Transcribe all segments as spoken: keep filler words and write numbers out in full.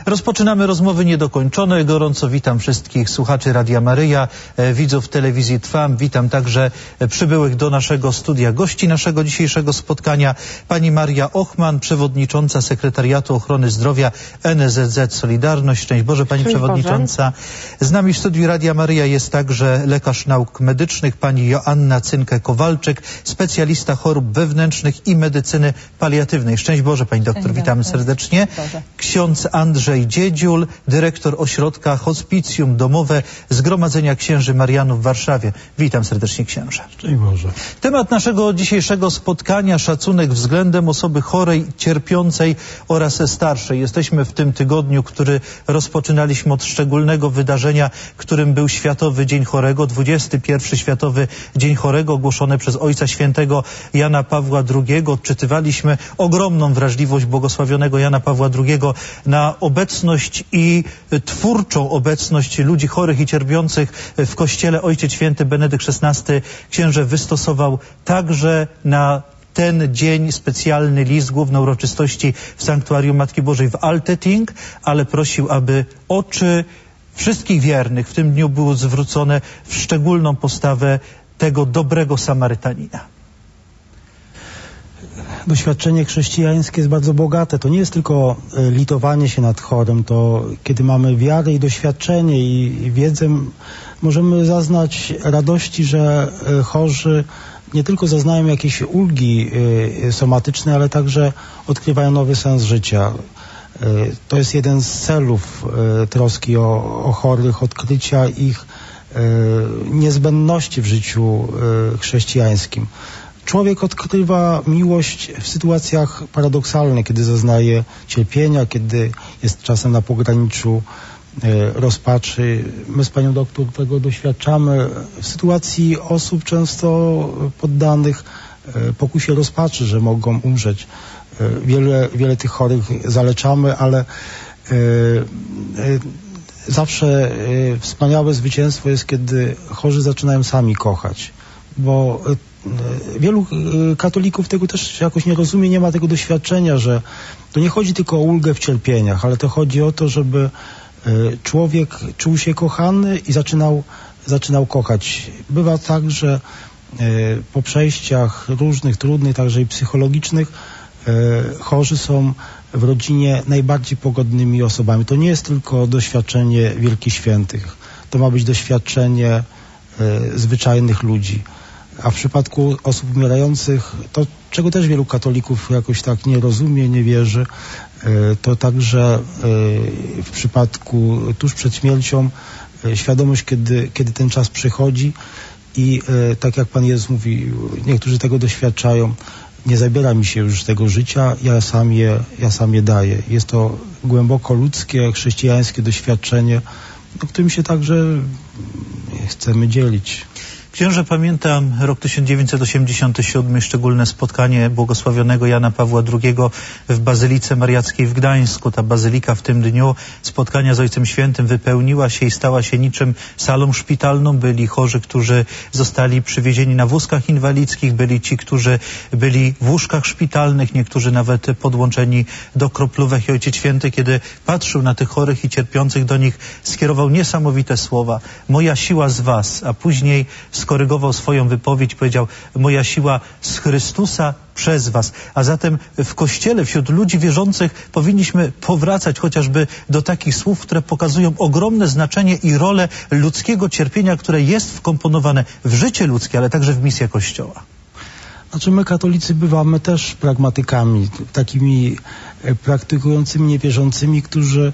Rozpoczynamy rozmowy niedokończone. Gorąco witam wszystkich słuchaczy Radia Maryja, widzów telewizji Trwam. Witam także przybyłych do naszego studia gości naszego dzisiejszego spotkania. Pani Maria Ochman, przewodnicząca Sekretariatu Ochrony Zdrowia N S Z Z Solidarność. Szczęść Boże, Pani Szczęść Przewodnicząca. Boże. Z nami w studiu Radia Maryja jest także lekarz nauk medycznych, Pani Joanna Cynkę-Kowalczyk, specjalista chorób wewnętrznych i medycyny paliatywnej. Szczęść Boże, Pani doktor, Szczęść witamy Boże. serdecznie. Boże. Ksiądz Andrzej Dziedziul, dyrektor ośrodka Hospicjum Domowe Zgromadzenia Księży Marianów w Warszawie. Witam serdecznie, księże. Szczęść Boże. Temat naszego dzisiejszego spotkania: szacunek względem osoby chorej, cierpiącej oraz starszej. Jesteśmy w tym tygodniu, który rozpoczynaliśmy od szczególnego wydarzenia, którym był Światowy Dzień Chorego, dwudziesty pierwszy Światowy Dzień Chorego, ogłoszony przez Ojca Świętego Jana Pawła drugiego. Odczytywaliśmy ogromną wrażliwość błogosławionego Jana Pawła drugiego na obecność i twórczą obecność ludzi chorych i cierpiących w Kościele. Ojciec Święty Benedykt szesnasty, księże, wystosował także na ten dzień specjalny list, główne uroczystości w Sanktuarium Matki Bożej w Altötting, ale prosił, aby oczy wszystkich wiernych w tym dniu były zwrócone w szczególną postawę tego dobrego Samarytanina. Doświadczenie chrześcijańskie jest bardzo bogate. To nie jest tylko litowanie się nad chorym, to kiedy mamy wiarę i doświadczenie i wiedzę, możemy zaznać radości, że chorzy nie tylko zaznają jakiejś ulgi somatycznej, ale także odkrywają nowy sens życia. To jest jeden z celów troski o, o chorych, odkrycia ich niezbędności w życiu chrześcijańskim. Człowiek odkrywa miłość w sytuacjach paradoksalnych, kiedy zaznaje cierpienia, kiedy jest czasem na pograniczu rozpaczy. My z panią doktor tego doświadczamy w sytuacji osób często poddanych pokusie rozpaczy, że mogą umrzeć. Wiele, wiele tych chorych zaleczamy, ale zawsze wspaniałe zwycięstwo jest, kiedy chorzy zaczynają sami kochać, bo wielu katolików tego też jakoś nie rozumie, nie ma tego doświadczenia, że to nie chodzi tylko o ulgę w cierpieniach, ale to chodzi o to, żeby człowiek czuł się kochany i zaczynał, zaczynał kochać. Bywa tak, że po przejściach różnych, trudnych, także i psychologicznych, chorzy są w rodzinie najbardziej pogodnymi osobami. To nie jest tylko doświadczenie wielkich świętych. To ma być doświadczenie zwyczajnych ludzi. A w przypadku osób umierających, to czego też wielu katolików jakoś tak nie rozumie, nie wierzy, to także w przypadku tuż przed śmiercią świadomość, kiedy, kiedy ten czas przychodzi i tak jak Pan Jezus mówi, niektórzy tego doświadczają, nie zabiera mi się już tego życia, ja sam je, ja sam je daję. Jest to głęboko ludzkie, chrześcijańskie doświadczenie, o którym się także chcemy dzielić. Księże, pamiętam rok tysiąc dziewięćset osiemdziesiąty siódmy, szczególne spotkanie błogosławionego Jana Pawła drugiego w Bazylice Mariackiej w Gdańsku. Ta bazylika w tym dniu spotkania z Ojcem Świętym wypełniła się i stała się niczym salą szpitalną. Byli chorzy, którzy zostali przywiezieni na wózkach inwalidzkich, byli ci, którzy byli w łóżkach szpitalnych, niektórzy nawet podłączeni do kroplówek. I Ojciec Święty, kiedy patrzył na tych chorych i cierpiących, do nich skierował niesamowite słowa: moja siła z was, a później skorygował swoją wypowiedź, powiedział: moja siła z Chrystusa przez was. A zatem w Kościele, wśród ludzi wierzących powinniśmy powracać chociażby do takich słów, które pokazują ogromne znaczenie i rolę ludzkiego cierpienia, które jest wkomponowane w życie ludzkie, ale także w misję Kościoła. Znaczy my katolicy bywamy też pragmatykami, takimi praktykującymi niewierzącymi, którzy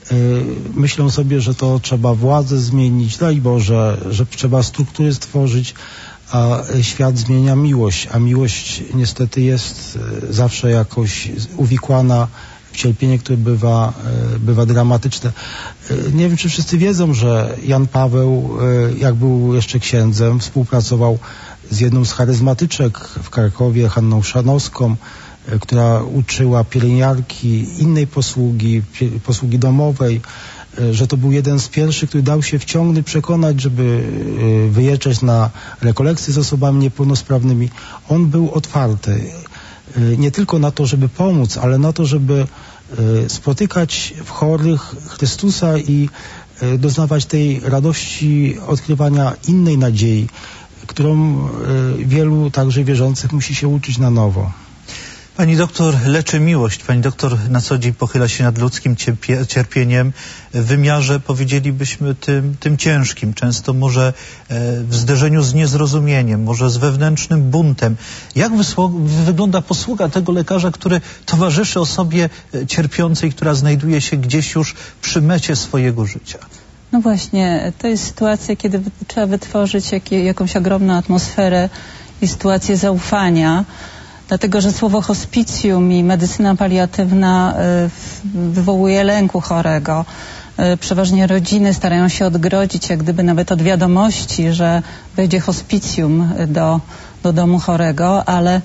myślą sobie, że to trzeba władzę zmienić, daj Boże, że trzeba struktury stworzyć, a świat zmienia miłość, a miłość niestety jest zawsze jakoś uwikłana w cierpienie, które bywa, bywa dramatyczne. Nie wiem, czy wszyscy wiedzą, że Jan Paweł, jak był jeszcze księdzem, współpracował z jedną z charyzmatyczek w Krakowie, Hanną Chrzanowską, która uczyła pielęgniarki innej posługi, posługi domowej, że to był jeden z pierwszych, który dał się wciągnąć, przekonać, żeby wyjeżdżać na rekolekcje z osobami niepełnosprawnymi. On był otwarty nie tylko na to, żeby pomóc, ale na to, żeby spotykać w chorych Chrystusa i doznawać tej radości odkrywania innej nadziei, którą wielu także wierzących musi się uczyć na nowo. Pani doktor leczy miłość. Pani doktor na co dzień pochyla się nad ludzkim cierpieniem w wymiarze, powiedzielibyśmy, tym, tym ciężkim. Często może w zderzeniu z niezrozumieniem, może z wewnętrznym buntem. Jak wygląda posługa tego lekarza, który towarzyszy osobie cierpiącej, która znajduje się gdzieś już przy mecie swojego życia? No właśnie, to jest sytuacja, kiedy trzeba wytworzyć jak, jakąś ogromną atmosferę i sytuację zaufania. Dlatego, że słowo hospicjum i medycyna paliatywna wywołuje lęku chorego. Przeważnie rodziny starają się odgrodzić jak gdyby nawet od wiadomości, że wejdzie hospicjum do, do domu chorego, ale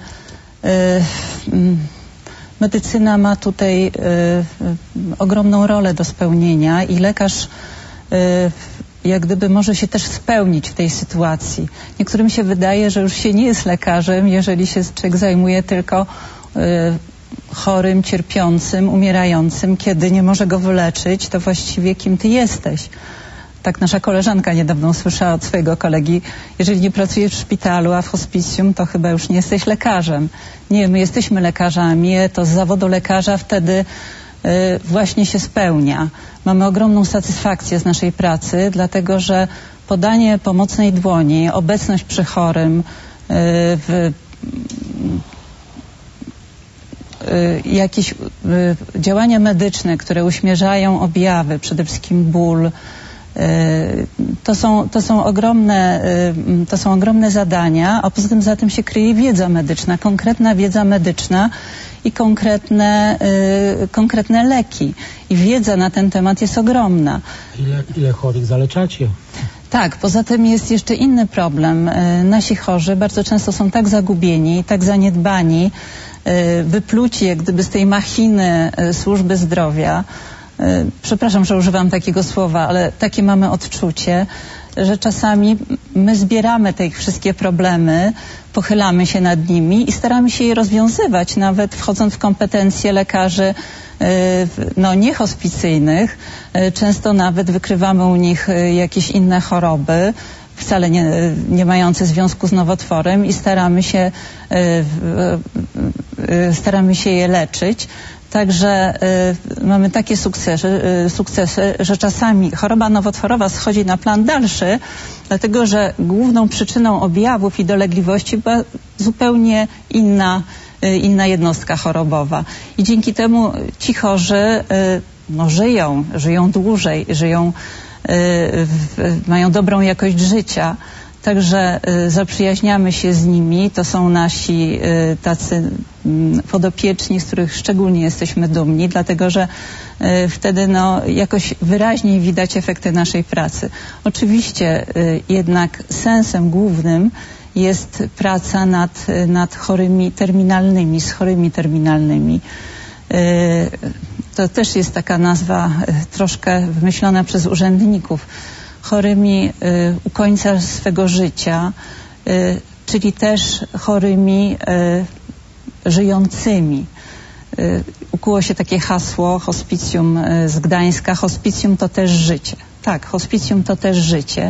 medycyna ma tutaj ogromną rolę do spełnienia i lekarz jak gdyby może się też spełnić w tej sytuacji. Niektórym się wydaje, że już się nie jest lekarzem, jeżeli się człowiek zajmuje tylko y, chorym, cierpiącym, umierającym. Kiedy nie może go wyleczyć, to właściwie kim ty jesteś? Tak nasza koleżanka niedawno usłyszała od swojego kolegi, jeżeli nie pracujesz w szpitalu, a w hospicjum, to chyba już nie jesteś lekarzem. Nie, my jesteśmy lekarzami, to z zawodu lekarza wtedy właśnie się spełnia. Mamy ogromną satysfakcję z naszej pracy, dlatego że podanie pomocnej dłoni, obecność przy chorym, w, jakieś działania medyczne, które uśmierzają objawy, przede wszystkim ból, to są, to są ogromne, to są ogromne zadania, a poza tym za tym się kryje wiedza medyczna, konkretna wiedza medyczna i konkretne, y, konkretne leki. I wiedza na ten temat jest ogromna. Ile, ile chorych zaleczacie? Tak, poza tym jest jeszcze inny problem. Y, nasi chorzy bardzo często są tak zagubieni, tak zaniedbani, y, wypluci jak gdyby z tej machiny y, służby zdrowia. Y, przepraszam, że używam takiego słowa, ale takie mamy odczucie, że czasami my zbieramy te ich wszystkie problemy, pochylamy się nad nimi i staramy się je rozwiązywać, nawet wchodząc w kompetencje lekarzy no, niehospicyjnych. Często nawet wykrywamy u nich jakieś inne choroby, wcale nie, nie mające związku z nowotworem i staramy się, staramy się je leczyć. Także y, mamy takie sukcesy, y, sukcesy, że czasami choroba nowotworowa schodzi na plan dalszy, dlatego że główną przyczyną objawów i dolegliwości była zupełnie inna, y, inna jednostka chorobowa. I dzięki temu ci chorzy y, no, żyją, żyją dłużej, żyją, y, w, mają dobrą jakość życia. Także y, zaprzyjaźniamy się z nimi. To są nasi y, tacy y, podopieczni, z których szczególnie jesteśmy dumni, dlatego że y, wtedy no, jakoś wyraźniej widać efekty naszej pracy. Oczywiście y, jednak sensem głównym jest praca nad, nad chorymi terminalnymi, z chorymi terminalnymi. Y, to też jest taka nazwa y, troszkę wymyślona przez urzędników. Chorymi y, u końca swego życia, y, czyli też chorymi y, żyjącymi. Y, ukuło się takie hasło hospicjum y, z Gdańska. Hospicjum to też życie. Tak, hospicjum to też życie.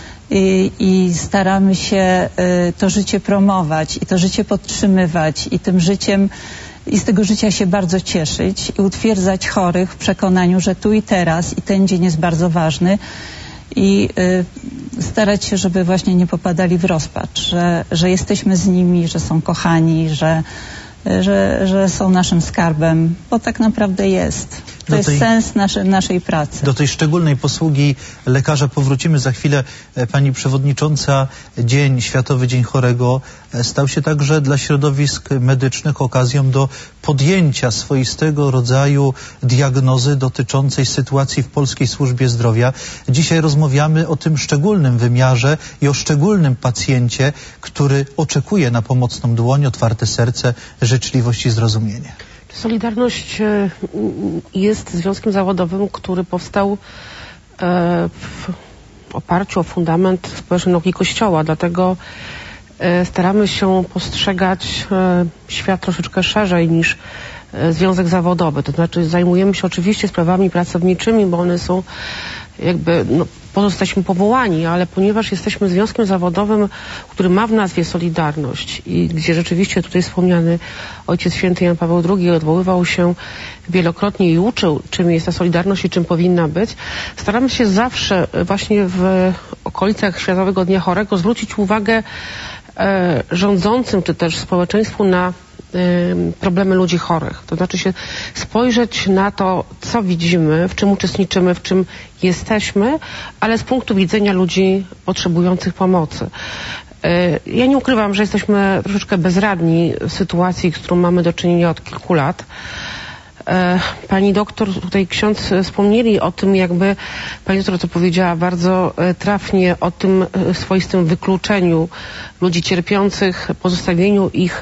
I, i staramy się y, to życie promować i to życie podtrzymywać i tym życiem i z tego życia się bardzo cieszyć i utwierdzać chorych w przekonaniu, że tu i teraz i ten dzień jest bardzo ważny. I y, starać się, żeby właśnie nie popadali w rozpacz, że, że jesteśmy z nimi, że są kochani, że, że, że są naszym skarbem, bo tak naprawdę jest. To jest tej, sens naszy, naszej pracy. Do tej szczególnej posługi lekarza powrócimy za chwilę. Pani przewodnicząca, Dzień, Światowy Dzień Chorego stał się także dla środowisk medycznych okazją do podjęcia swoistego rodzaju diagnozy dotyczącej sytuacji w polskiej służbie zdrowia. Dzisiaj rozmawiamy o tym szczególnym wymiarze i o szczególnym pacjencie, który oczekuje na pomocną dłoń, otwarte serce, życzliwość i zrozumienie. Solidarność jest związkiem zawodowym, który powstał w oparciu o fundament społecznej nauki Kościoła, dlatego staramy się postrzegać świat troszeczkę szerzej niż związek zawodowy. To znaczy zajmujemy się oczywiście sprawami pracowniczymi, bo one są jakby, no, po to jesteśmy powołani, ale ponieważ jesteśmy związkiem zawodowym, który ma w nazwie Solidarność i gdzie rzeczywiście tutaj wspomniany Ojciec Święty Jan Paweł drugi odwoływał się wielokrotnie i uczył, czym jest ta Solidarność i czym powinna być, staramy się zawsze właśnie w okolicach Światowego Dnia Chorego zwrócić uwagę e, rządzącym czy też społeczeństwu na problemy ludzi chorych. To znaczy się spojrzeć na to, co widzimy, w czym uczestniczymy, w czym jesteśmy, ale z punktu widzenia ludzi potrzebujących pomocy. Ja nie ukrywam, że jesteśmy troszeczkę bezradni w sytuacji, z którą mamy do czynienia od kilku lat. Pani doktor, tutaj ksiądz wspomnieli o tym, jakby pani doktor to powiedziała bardzo trafnie, o tym swoistym wykluczeniu ludzi cierpiących, pozostawieniu ich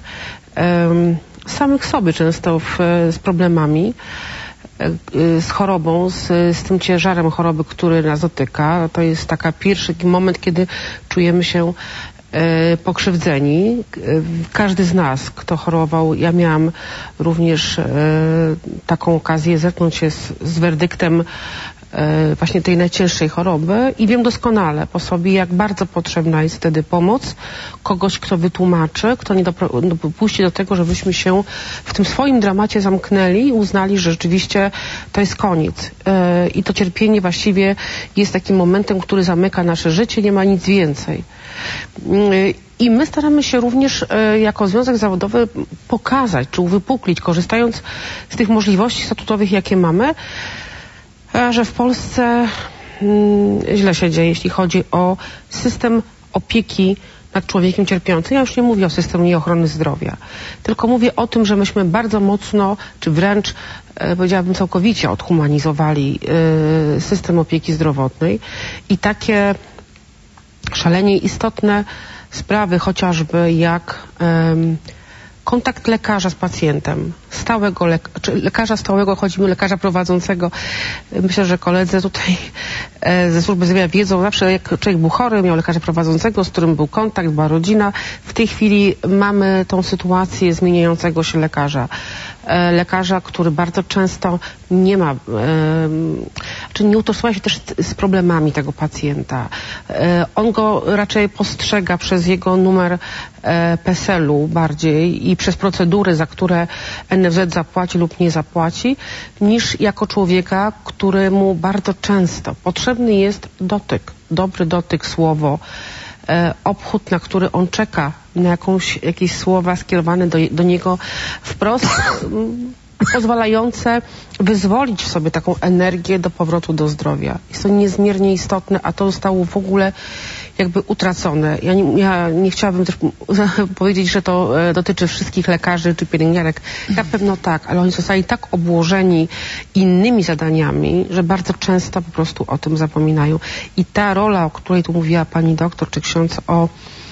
samych sobie często w, z problemami, z chorobą, z, z tym ciężarem choroby, który nas dotyka. To jest taka pierwszy moment, kiedy czujemy się e, pokrzywdzeni. Każdy z nas, kto chorował, ja miałam również e, taką okazję zetknąć się z, z werdyktem właśnie tej najcięższej choroby i wiem doskonale po sobie, jak bardzo potrzebna jest wtedy pomoc kogoś, kto wytłumaczy, kto nie dopuści do tego, żebyśmy się w tym swoim dramacie zamknęli i uznali, że rzeczywiście to jest koniec. I to cierpienie właściwie jest takim momentem, który zamyka nasze życie, nie ma nic więcej. I my staramy się również jako związek zawodowy pokazać, czy uwypuklić, korzystając z tych możliwości statutowych, jakie mamy, że w Polsce mm, źle się dzieje, jeśli chodzi o system opieki nad człowiekiem cierpiącym. Ja już nie mówię o systemie ochrony zdrowia, tylko mówię o tym, że myśmy bardzo mocno, czy wręcz e, powiedziałabym całkowicie odhumanizowali e, system opieki zdrowotnej i takie szalenie istotne sprawy, chociażby jak e, kontakt lekarza z pacjentem, stałego lek czy lekarza stałego, chodzi mi o lekarza prowadzącego. Myślę, że koledzy tutaj e, ze służby zdrowia wiedzą zawsze, jak człowiek był chory, miał lekarza prowadzącego, z którym był kontakt, była rodzina. W tej chwili mamy tą sytuację zmieniającego się lekarza. E, lekarza, który bardzo często nie ma, e, czy nie utożsamia się też z, z problemami tego pacjenta. E, on go raczej postrzega przez jego numer e, P S L u bardziej i przez procedury, za które N F Z zapłaci lub nie zapłaci, niż jako człowieka, któremu bardzo często potrzebny jest dotyk, dobry dotyk, słowo, e, obchód, na który on czeka, na jakąś, jakieś słowa skierowane do, do niego wprost, m, pozwalające wyzwolić w sobie taką energię do powrotu do zdrowia. Jest to niezmiernie istotne, a to zostało w ogóle jakby utracone. Ja nie, ja nie chciałabym też powiedzieć, że to e, dotyczy wszystkich lekarzy czy pielęgniarek. Na pewno tak, ale oni zostali tak obłożeni innymi zadaniami, że bardzo często po prostu o tym zapominają. I ta rola, o której tu mówiła pani doktor czy ksiądz, o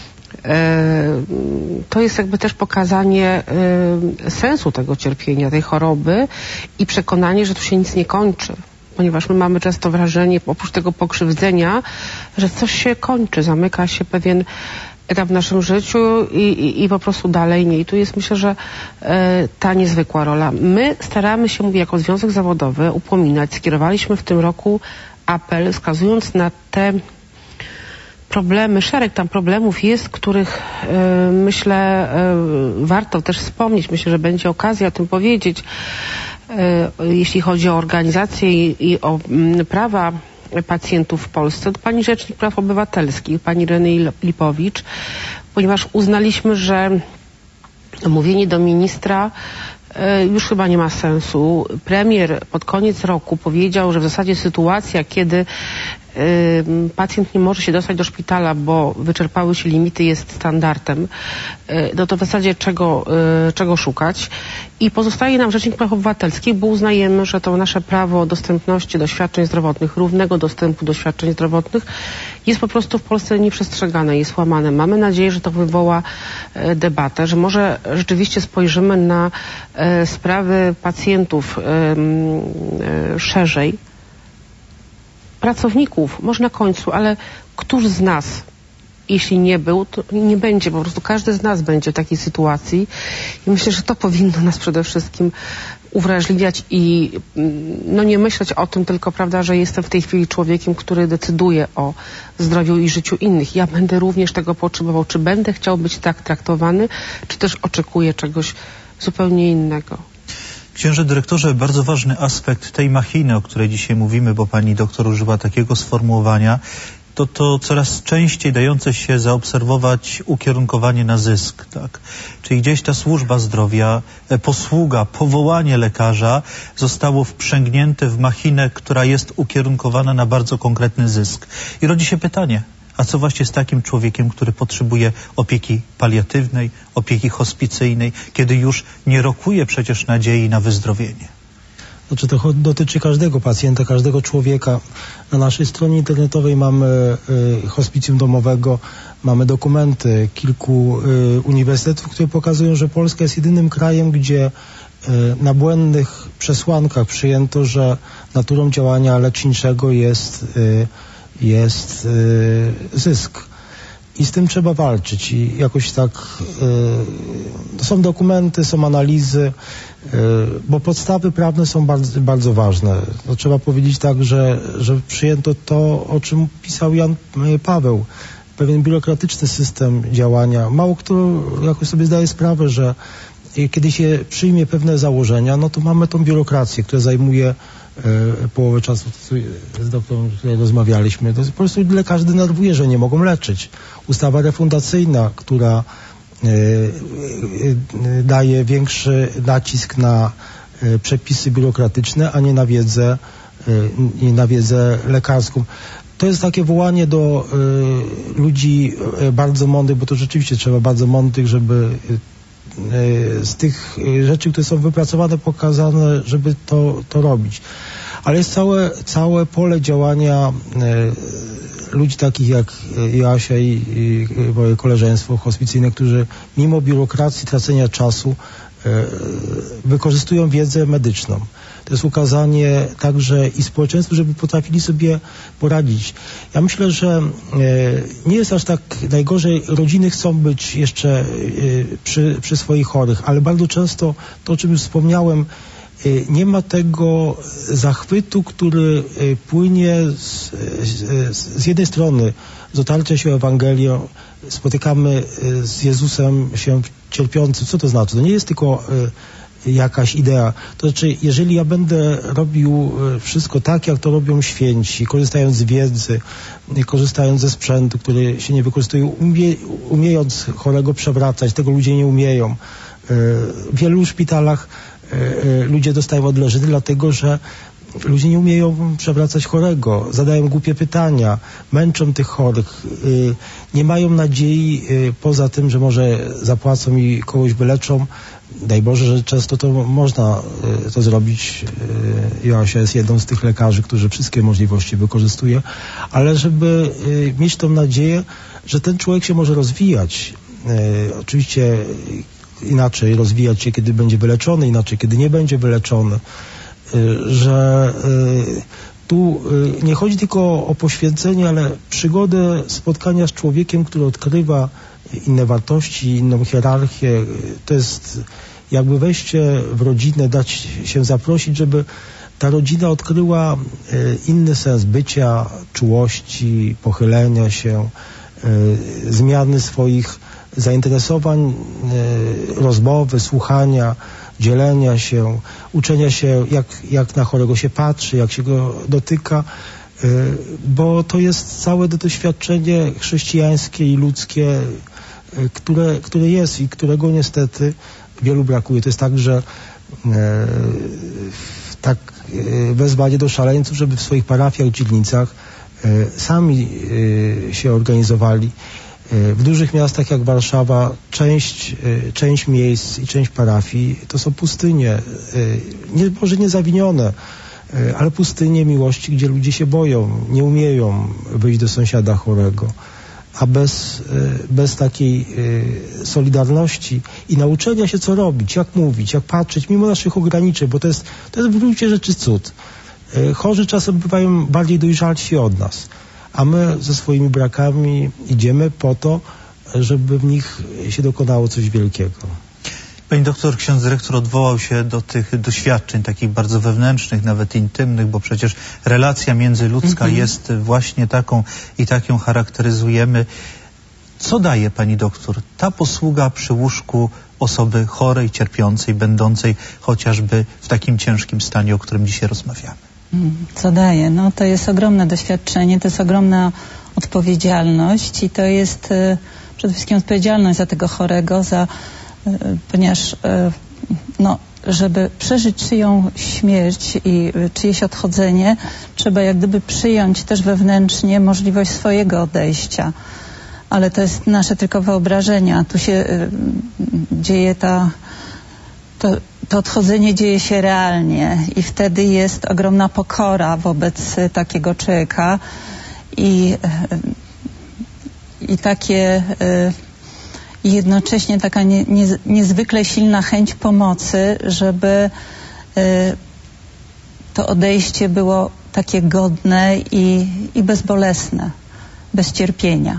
to jest jakby też pokazanie sensu tego cierpienia, tej choroby i przekonanie, że tu się nic nie kończy. Ponieważ my mamy często wrażenie, oprócz tego pokrzywdzenia, że coś się kończy, zamyka się pewien etap w naszym życiu i, i, i po prostu dalej nie. I tu jest, myślę, że e, ta niezwykła rola. My staramy się, mówię, jako związek zawodowy upominać. Skierowaliśmy w tym roku apel, wskazując na te problemy, szereg tam problemów jest, których e, myślę e, warto też wspomnieć. Myślę, że będzie okazja o tym powiedzieć. E, jeśli chodzi o organizację i, i o m, prawa pacjentów w Polsce, to pani Rzecznik Praw Obywatelskich, pani Reny Lipowicz, ponieważ uznaliśmy, że mówienie do ministra e, już chyba nie ma sensu. Premier pod koniec roku powiedział, że w zasadzie sytuacja, kiedy pacjent nie może się dostać do szpitala, bo wyczerpały się limity, jest standardem, no to w zasadzie czego, czego szukać. I pozostaje nam Rzecznik Praw Obywatelskich, bo uznajemy, że to nasze prawo dostępności do świadczeń zdrowotnych, równego dostępu do świadczeń zdrowotnych jest po prostu w Polsce nieprzestrzegane, jest łamane. Mamy nadzieję, że to wywoła debatę, że może rzeczywiście spojrzymy na sprawy pacjentów szerzej, pracowników, może na końcu, ale któż z nas jeśli nie był, to nie będzie, po prostu każdy z nas będzie w takiej sytuacji i myślę, że to powinno nas przede wszystkim uwrażliwiać i no nie myśleć o tym tylko, prawda, że jestem w tej chwili człowiekiem, który decyduje o zdrowiu i życiu innych. Ja będę również tego potrzebował. Czy będę chciał być tak traktowany, czy też oczekuję czegoś zupełnie innego. Księże dyrektorze, bardzo ważny aspekt tej machiny, o której dzisiaj mówimy, bo pani doktor użyła takiego sformułowania, to to coraz częściej dające się zaobserwować ukierunkowanie na zysk, tak? Czyli gdzieś ta służba zdrowia, posługa, powołanie lekarza zostało wprzęgnięte w machinę, która jest ukierunkowana na bardzo konkretny zysk. I rodzi się pytanie, a co właśnie z takim człowiekiem, który potrzebuje opieki paliatywnej, opieki hospicyjnej, kiedy już nie rokuje przecież nadziei na wyzdrowienie? Znaczy to dotyczy każdego pacjenta, każdego człowieka. Na naszej stronie internetowej mamy y, hospicjum domowego, mamy dokumenty kilku y, uniwersytetów, które pokazują, że Polska jest jedynym krajem, gdzie y, na błędnych przesłankach przyjęto, że naturą działania leczniczego jest, y, jest y, zysk. I z tym trzeba walczyć i jakoś tak y, są dokumenty, są analizy, y, bo podstawy prawne są bardzo, bardzo ważne. No, trzeba powiedzieć tak, że, że przyjęto to, o czym pisał Jan Paweł, pewien biurokratyczny system działania. Mało kto jakoś sobie zdaje sprawę, że kiedy się przyjmie pewne założenia, no to mamy tą biurokrację, która zajmuje y, połowę czasu, z doktorem rozmawialiśmy. To po prostu lekarze denerwuje, że nie mogą leczyć. Ustawa refundacyjna, która y, y, daje większy nacisk na y, przepisy biurokratyczne, a nie na wiedzę, y, nie na wiedzę lekarską. To jest takie wołanie do y, ludzi y, bardzo mądrych, bo to rzeczywiście trzeba bardzo mądrych, żeby y, z tych rzeczy, które są wypracowane, pokazane, żeby to, to robić. Ale jest całe, całe pole działania e, ludzi takich jak Joasia i, i moje koleżeństwo hospicyjne, którzy mimo biurokracji, tracenia czasu e, wykorzystują wiedzę medyczną. To jest ukazanie także i społeczeństwu, żeby potrafili sobie poradzić. Ja myślę, że e, nie jest aż tak najgorzej. Rodziny chcą być jeszcze e, przy, przy swoich chorych, ale bardzo często to, o czym już wspomniałem, e, nie ma tego zachwytu, który e, płynie z, z, z jednej strony z otarcia się o Ewangelię, spotykamy e, z Jezusem się cierpiącym. Co to znaczy? To nie jest tylko e, jakaś idea. To znaczy, jeżeli ja będę robił wszystko tak, jak to robią święci, korzystając z wiedzy, korzystając ze sprzętu, który się nie wykorzystuje, umie, umiejąc chorego przewracać, tego ludzie nie umieją. W wielu szpitalach ludzie dostają odleżyny, dlatego że ludzie nie umieją przewracać chorego, zadają głupie pytania, męczą tych chorych, nie mają nadziei poza tym, że może zapłacą i kogoś wyleczą. Daj Boże, że często to można y, to zrobić. Y, Joasia jest jedną z tych lekarzy, którzy wszystkie możliwości wykorzystuje, ale żeby y, mieć tą nadzieję, że ten człowiek się może rozwijać. Y, oczywiście inaczej rozwijać się, kiedy będzie wyleczony, inaczej, kiedy nie będzie wyleczony. Y, że y, tu y, nie chodzi tylko o poświęcenie, ale przygodę spotkania z człowiekiem, który odkrywa inne wartości, inną hierarchię. To jest jakby wejście w rodzinę, dać się zaprosić, żeby ta rodzina odkryła inny sens bycia, czułości, pochylenia się, zmiany swoich zainteresowań, rozmowy, słuchania, dzielenia się, uczenia się, jak, jak na chorego się patrzy, jak się go dotyka, bo to jest całe to doświadczenie chrześcijańskie i ludzkie, które, które jest i którego niestety wielu brakuje. To jest tak, że e, tak e, wezwanie do szaleńców, żeby w swoich parafiach, dzielnicach e, sami e, się organizowali. E, w dużych miastach jak Warszawa część, e, część miejsc i część parafii to są pustynie, e, nie, może nie zawinione, e, ale pustynie miłości, gdzie ludzie się boją, nie umieją wyjść do sąsiada chorego. A bez, bez takiej solidarności i nauczenia się, co robić, jak mówić, jak patrzeć, mimo naszych ograniczeń, bo to jest, to jest w gruncie rzeczy cud. Chorzy czasem bywają bardziej dojrzalsi od nas, a my ze swoimi brakami idziemy po to, żeby w nich się dokonało coś wielkiego. Pani doktor, ksiądz dyrektor odwołał się do tych doświadczeń takich bardzo wewnętrznych, nawet intymnych, bo przecież relacja międzyludzka mhm. jest właśnie taką i tak ją charakteryzujemy. Co daje pani doktor ta posługa przy łóżku osoby chorej, cierpiącej, będącej chociażby w takim ciężkim stanie, o którym dzisiaj rozmawiamy? Co daje? No to jest ogromne doświadczenie, to jest ogromna odpowiedzialność i to jest y, przede wszystkim odpowiedzialność za tego chorego, za, y, ponieważ y, no, żeby przeżyć czyją śmierć i y, czyjeś odchodzenie, trzeba jak gdyby przyjąć też wewnętrznie możliwość swojego odejścia. Ale to jest nasze tylko wyobrażenia. Tu się y, dzieje ta, to, to odchodzenie dzieje się realnie i wtedy jest ogromna pokora wobec y, takiego człowieka i, y, i takie y, jednocześnie taka nie, nie, niezwykle silna chęć pomocy, żeby y, to odejście było takie godne i, i bezbolesne, bez cierpienia.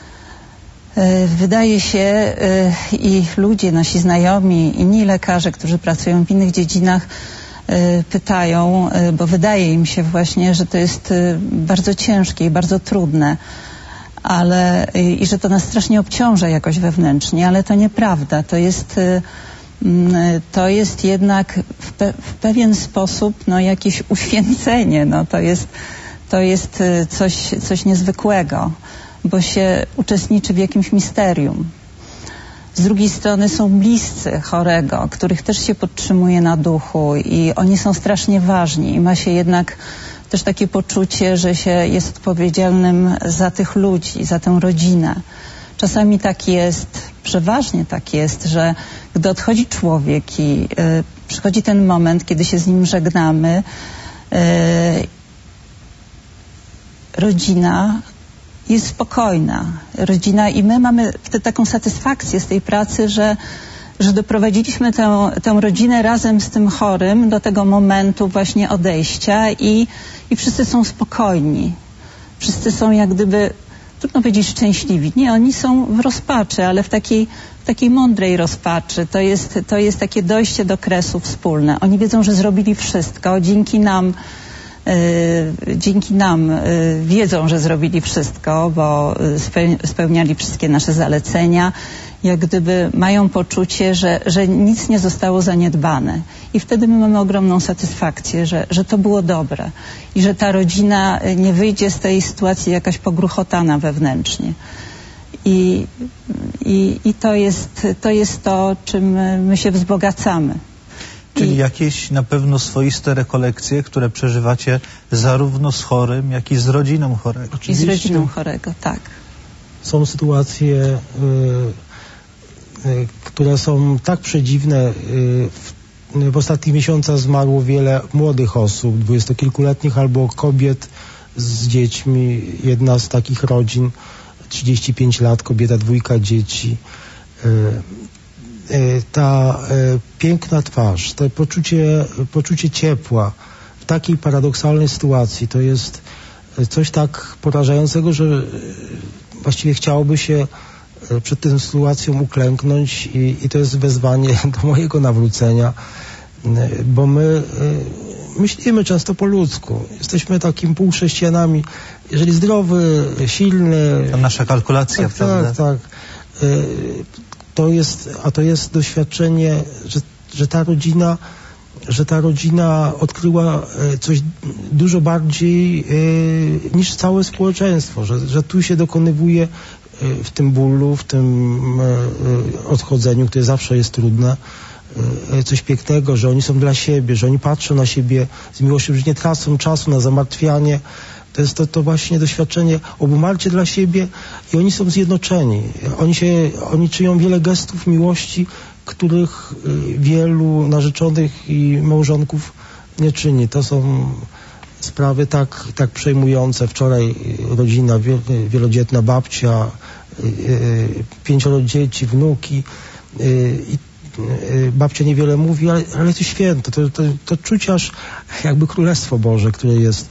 Wydaje się i ludzie, nasi znajomi, inni lekarze, którzy pracują w innych dziedzinach, pytają, bo wydaje im się właśnie, że to jest bardzo ciężkie i bardzo trudne, ale i że to nas strasznie obciąża jakoś wewnętrznie, ale to nieprawda. To jest, to jest jednak w, pe, w pewien sposób no, jakieś uświęcenie. No, to jest, to jest coś, coś niezwykłego, bo się uczestniczy w jakimś misterium. Z drugiej strony są bliscy chorego, których też się podtrzymuje na duchu i oni są strasznie ważni i ma się jednak też takie poczucie, że się jest odpowiedzialnym za tych ludzi, za tę rodzinę. Czasami tak jest, przeważnie tak jest, że gdy odchodzi człowiek i y, przychodzi ten moment, kiedy się z nim żegnamy, y, rodzina jest spokojna. Rodzina i my mamy wtedy taką satysfakcję z tej pracy, że, że doprowadziliśmy tę, tę rodzinę razem z tym chorym do tego momentu właśnie odejścia i, i wszyscy są spokojni. Wszyscy są jak gdyby, trudno powiedzieć szczęśliwi. Nie, oni są w rozpaczy, ale w takiej, w takiej mądrej rozpaczy. To jest, to jest takie dojście do kresu wspólne. Oni wiedzą, że zrobili wszystko. Dzięki nam Yy, dzięki nam yy, wiedzą, że zrobili wszystko, bo yy, spełniali wszystkie nasze zalecenia, jak gdyby mają poczucie, że, że nic nie zostało zaniedbane. I wtedy my mamy ogromną satysfakcję, że, że to było dobre i że ta rodzina nie wyjdzie z tej sytuacji jakaś pogruchotana wewnętrznie. I, i, i to jest, to jest to, czym my się wzbogacamy. Czyli jakieś na pewno swoiste rekolekcje, które przeżywacie zarówno z chorym, jak i z rodziną chorego. Oczywiście. I z rodziną chorego, tak. Są sytuacje, y, y, które są tak przedziwne. Y, w, w ostatnich miesiącach zmarło wiele młodych osób, dwudziestokilkuletnich albo kobiet z dziećmi. Jedna z takich rodzin, trzydzieści pięć lat, kobieta, dwójka dzieci. Y, ta e, piękna twarz, to poczucie, poczucie ciepła w takiej paradoksalnej sytuacji, to jest coś tak porażającego, że właściwie chciałoby się przed tą sytuacją uklęknąć i, i to jest wezwanie do mojego nawrócenia, bo my myślimy często po ludzku. Jesteśmy takimi półchrześcijanami. Jeżeli zdrowy, silny... To nasza kalkulacja, tak, prawda? Tak, tak. To jest, a to jest doświadczenie, że, że ta rodzina, że ta rodzina odkryła coś dużo bardziej e, niż całe społeczeństwo, że, że tu się dokonywuje w tym bólu, w tym e, odchodzeniu, które zawsze jest trudne, e, coś pięknego, że oni są dla siebie, że oni patrzą na siebie z miłością, że nie tracą czasu na zamartwianie. To jest to, to właśnie doświadczenie obumarcie dla siebie i oni są zjednoczeni. Oni się, oni czynią wiele gestów miłości, których wielu narzeczonych i małżonków nie czyni. To są sprawy tak, tak przejmujące. Wczoraj rodzina, wielodzietna babcia, pięcioro dzieci, wnuki i babcia niewiele mówi, ale, ale to święto. To, to, to czuć aż jakby Królestwo Boże, które jest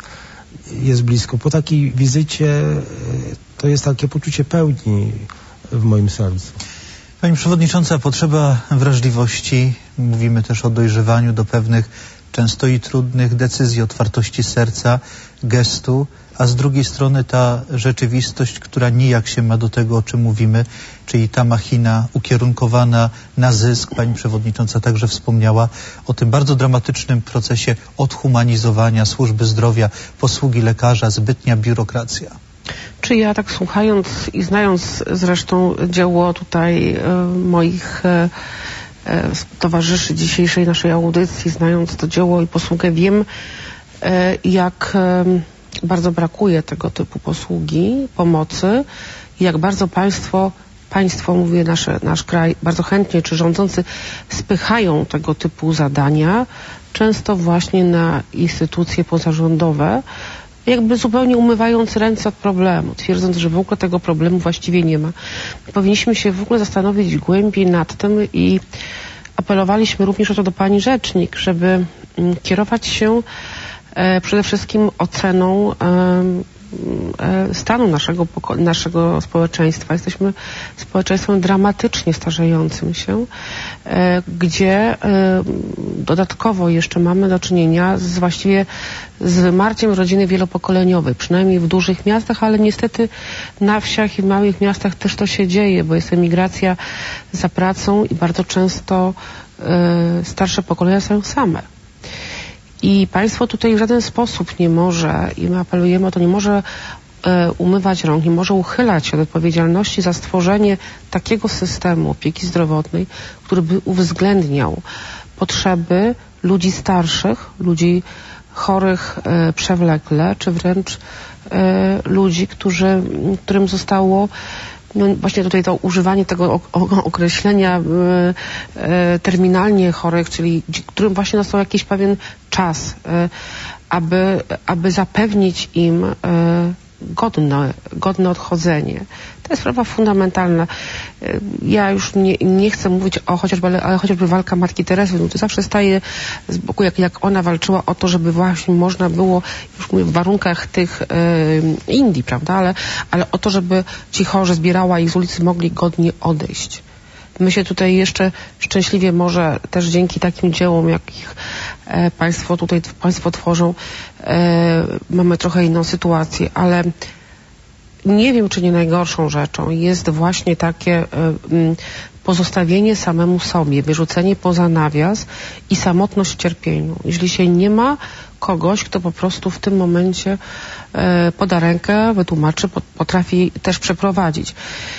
jest blisko. Po takiej wizycie to jest takie poczucie pełni w moim sercu. Pani Przewodnicząca, potrzeba wrażliwości, mówimy też o dojrzewaniu do pewnych często i trudnych decyzji, otwartości serca, gestu, a z drugiej strony ta rzeczywistość, która nijak się ma do tego, o czym mówimy, czyli ta machina ukierunkowana na zysk. Pani Przewodnicząca także wspomniała o tym bardzo dramatycznym procesie odhumanizowania służby zdrowia, posługi lekarza, zbytnia biurokracja. Czy ja tak słuchając i znając zresztą dzieło tutaj e, moich e, e, towarzyszy dzisiejszej naszej audycji, znając to dzieło i posługę, wiem e, jak e, bardzo brakuje tego typu posługi, pomocy i jak bardzo państwo, państwo mówię nasze, nasz kraj, bardzo chętnie, czy rządzący spychają tego typu zadania, często właśnie na instytucje pozarządowe, jakby zupełnie umywając ręce od problemu, twierdząc, że w ogóle tego problemu właściwie nie ma. Powinniśmy się w ogóle zastanowić głębiej nad tym i apelowaliśmy również o to do pani rzecznik, żeby kierować się e, przede wszystkim oceną e, stanu naszego, naszego społeczeństwa. Jesteśmy społeczeństwem dramatycznie starzejącym się, gdzie dodatkowo jeszcze mamy do czynienia z właściwie z wymarciem rodziny wielopokoleniowej, przynajmniej w dużych miastach, ale niestety na wsiach i małych miastach też to się dzieje, bo jest emigracja za pracą i bardzo często starsze pokolenia są same. I państwo tutaj w żaden sposób nie może, i my apelujemy o to, nie może e, umywać rąk, nie może uchylać się od odpowiedzialności za stworzenie takiego systemu opieki zdrowotnej, który by uwzględniał potrzeby ludzi starszych, ludzi chorych e, przewlekle, czy wręcz e, ludzi, którzy, którym zostało no właśnie tutaj to używanie tego określenia e, e, terminalnie chorych, czyli którym właśnie nastał jakiś pewien czas, e, aby, aby zapewnić im e, godne, godne odchodzenie. To jest sprawa fundamentalna. E, ja już nie, nie chcę mówić o chociażby, ale chociażby walka Matki Teresy, no to zawsze staje z boku, jak, jak ona walczyła o to, żeby właśnie można było, już mówię, w warunkach tych e, Indii, prawda, ale, ale o to, żeby ci chorzy, zbierała ich z ulicy, mogli godnie odejść. My się tutaj jeszcze szczęśliwie może też dzięki takim dziełom, jakich e, państwo tutaj państwo tworzą, e, mamy trochę inną sytuację, ale nie wiem, czy nie najgorszą rzeczą jest właśnie takie e, m, pozostawienie samemu sobie, wyrzucenie poza nawias i samotność w cierpieniu. Jeżeli się nie ma kogoś, kto po prostu w tym momencie e, poda rękę, wytłumaczy, potrafi też przeprowadzić.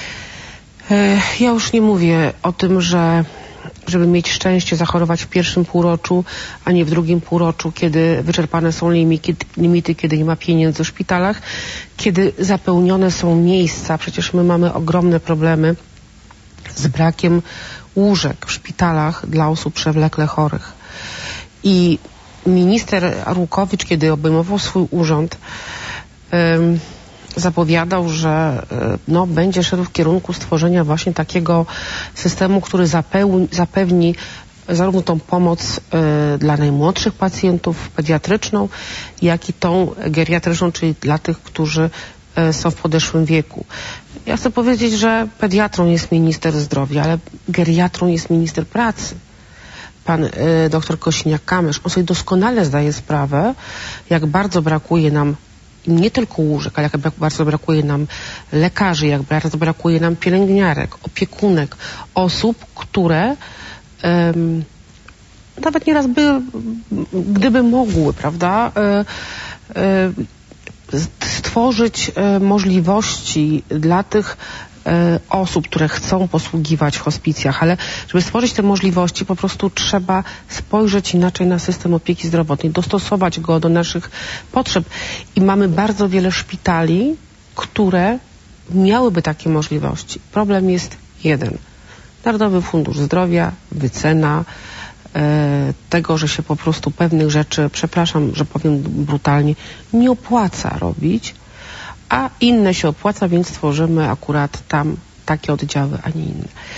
Ja już nie mówię o tym, że żeby mieć szczęście zachorować w pierwszym półroczu, a nie w drugim półroczu, kiedy wyczerpane są limity, limity, kiedy nie ma pieniędzy w szpitalach, kiedy zapełnione są miejsca. Przecież my mamy ogromne problemy z brakiem łóżek w szpitalach dla osób przewlekle chorych. I minister Arłukowicz, kiedy obejmował swój urząd, um, zapowiadał, że no, będzie szedł w kierunku stworzenia właśnie takiego systemu, który zapełni, zapewni zarówno tą pomoc y, dla najmłodszych pacjentów, pediatryczną, jak i tą geriatryczną, czyli dla tych, którzy y, są w podeszłym wieku. Ja chcę powiedzieć, że pediatrą jest minister zdrowia, ale geriatrą jest minister pracy. Pan y, doktor Kosiniak-Kamysz, on sobie doskonale zdaje sprawę, jak bardzo brakuje nam nie tylko łóżek, ale jak bardzo brakuje nam lekarzy, jak bardzo brakuje nam pielęgniarek, opiekunek, osób, które um, nawet nieraz by, gdyby mogły, prawda, e, e, stworzyć e, możliwości dla tych e, osób, które chcą posługiwać w hospicjach, ale żeby stworzyć te możliwości, po prostu trzeba spojrzeć inaczej na system opieki zdrowotnej, dostosować go do naszych potrzeb. I mamy bardzo wiele szpitali, które miałyby takie możliwości. Problem jest jeden. Narodowy Fundusz Zdrowia, wycena e, tego, że się po prostu pewnych rzeczy, przepraszam, że powiem brutalnie, nie opłaca robić, a inne się opłaca, więc tworzymy akurat tam takie oddziały, a nie inne.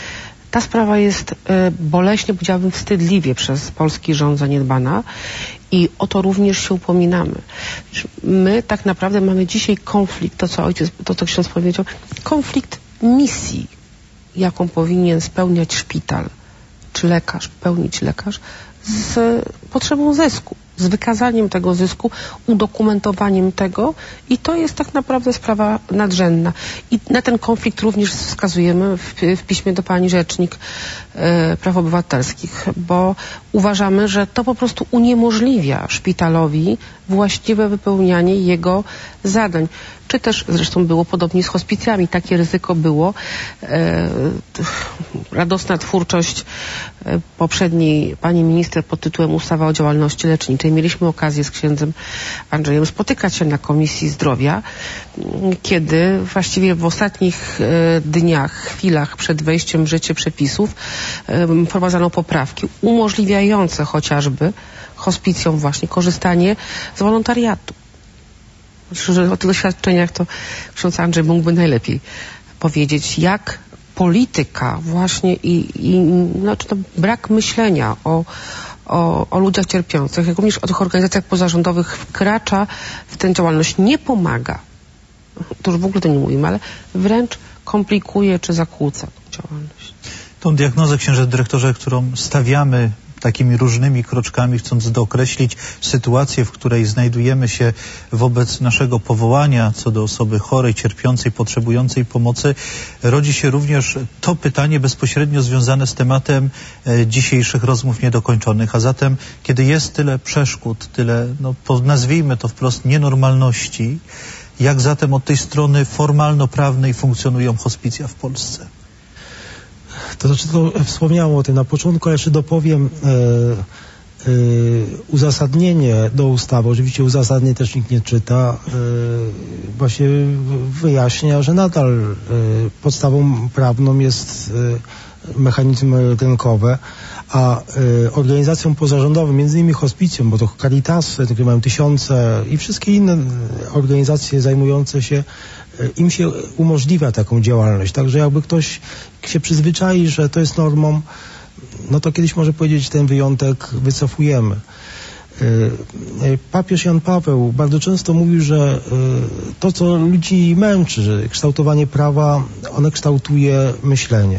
Ta sprawa jest boleśnie, powiedziałabym, wstydliwie przez polski rząd zaniedbana i o to również się upominamy. My tak naprawdę mamy dzisiaj konflikt, to co ojciec, to co ksiądz powiedział, konflikt misji, jaką powinien spełniać szpital, czy lekarz, pełnić lekarz, z potrzebą zysku, z wykazaniem tego zysku, udokumentowaniem tego i to jest tak naprawdę sprawa nadrzędna. I na ten konflikt również wskazujemy w, w piśmie do pani rzecznik e, praw obywatelskich, bo uważamy, że to po prostu uniemożliwia szpitalowi właściwe wypełnianie jego zadań. Czy też, zresztą było podobnie z hospicjami, takie ryzyko było. E, radosna twórczość e, poprzedniej pani minister pod tytułem Ustawa o działalności leczniczej. Mieliśmy okazję z księdzem Andrzejem spotykać się na Komisji Zdrowia, kiedy właściwie w ostatnich e, dniach, chwilach przed wejściem w życie przepisów e, wprowadzano poprawki umożliwiające chociażby hospicjom właśnie korzystanie z wolontariatu. Myślę, że o tych doświadczeniach to ksiądz Andrzej mógłby najlepiej powiedzieć, jak polityka właśnie i, i znaczy to brak myślenia o, o, o ludziach cierpiących, jak również o tych organizacjach pozarządowych wkracza w tę działalność, nie pomaga. To już w ogóle to nie mówimy, ale wręcz komplikuje czy zakłóca tę działalność. Tą diagnozę, księże dyrektorze, którą stawiamy takimi różnymi kroczkami, chcąc dookreślić sytuację, w której znajdujemy się wobec naszego powołania co do osoby chorej, cierpiącej, potrzebującej pomocy, rodzi się również to pytanie bezpośrednio związane z tematem e, dzisiejszych rozmów niedokończonych. A zatem, kiedy jest tyle przeszkód, tyle, no, nazwijmy to wprost, nienormalności, jak zatem od tej strony formalno-prawnej funkcjonują hospicja w Polsce? To znaczy, to wspomniałem o tym na początku, ale jeszcze dopowiem e, e, uzasadnienie do ustawy. Oczywiście uzasadnienie też nikt nie czyta. E, właśnie wyjaśnia, że nadal e, podstawą prawną jest e, mechanizmy rynkowe, a y, organizacjom pozarządowym, między innymi hospicjom, bo to Caritasy, które mają tysiące i wszystkie inne organizacje zajmujące się, y, im się umożliwia taką działalność. Także jakby ktoś się przyzwyczai, że to jest normą, no to kiedyś może powiedzieć, ten wyjątek wycofujemy. Y, y, papież Jan Paweł bardzo często mówił, że y, to, co ludzi męczy, kształtowanie prawa, one kształtuje myślenie.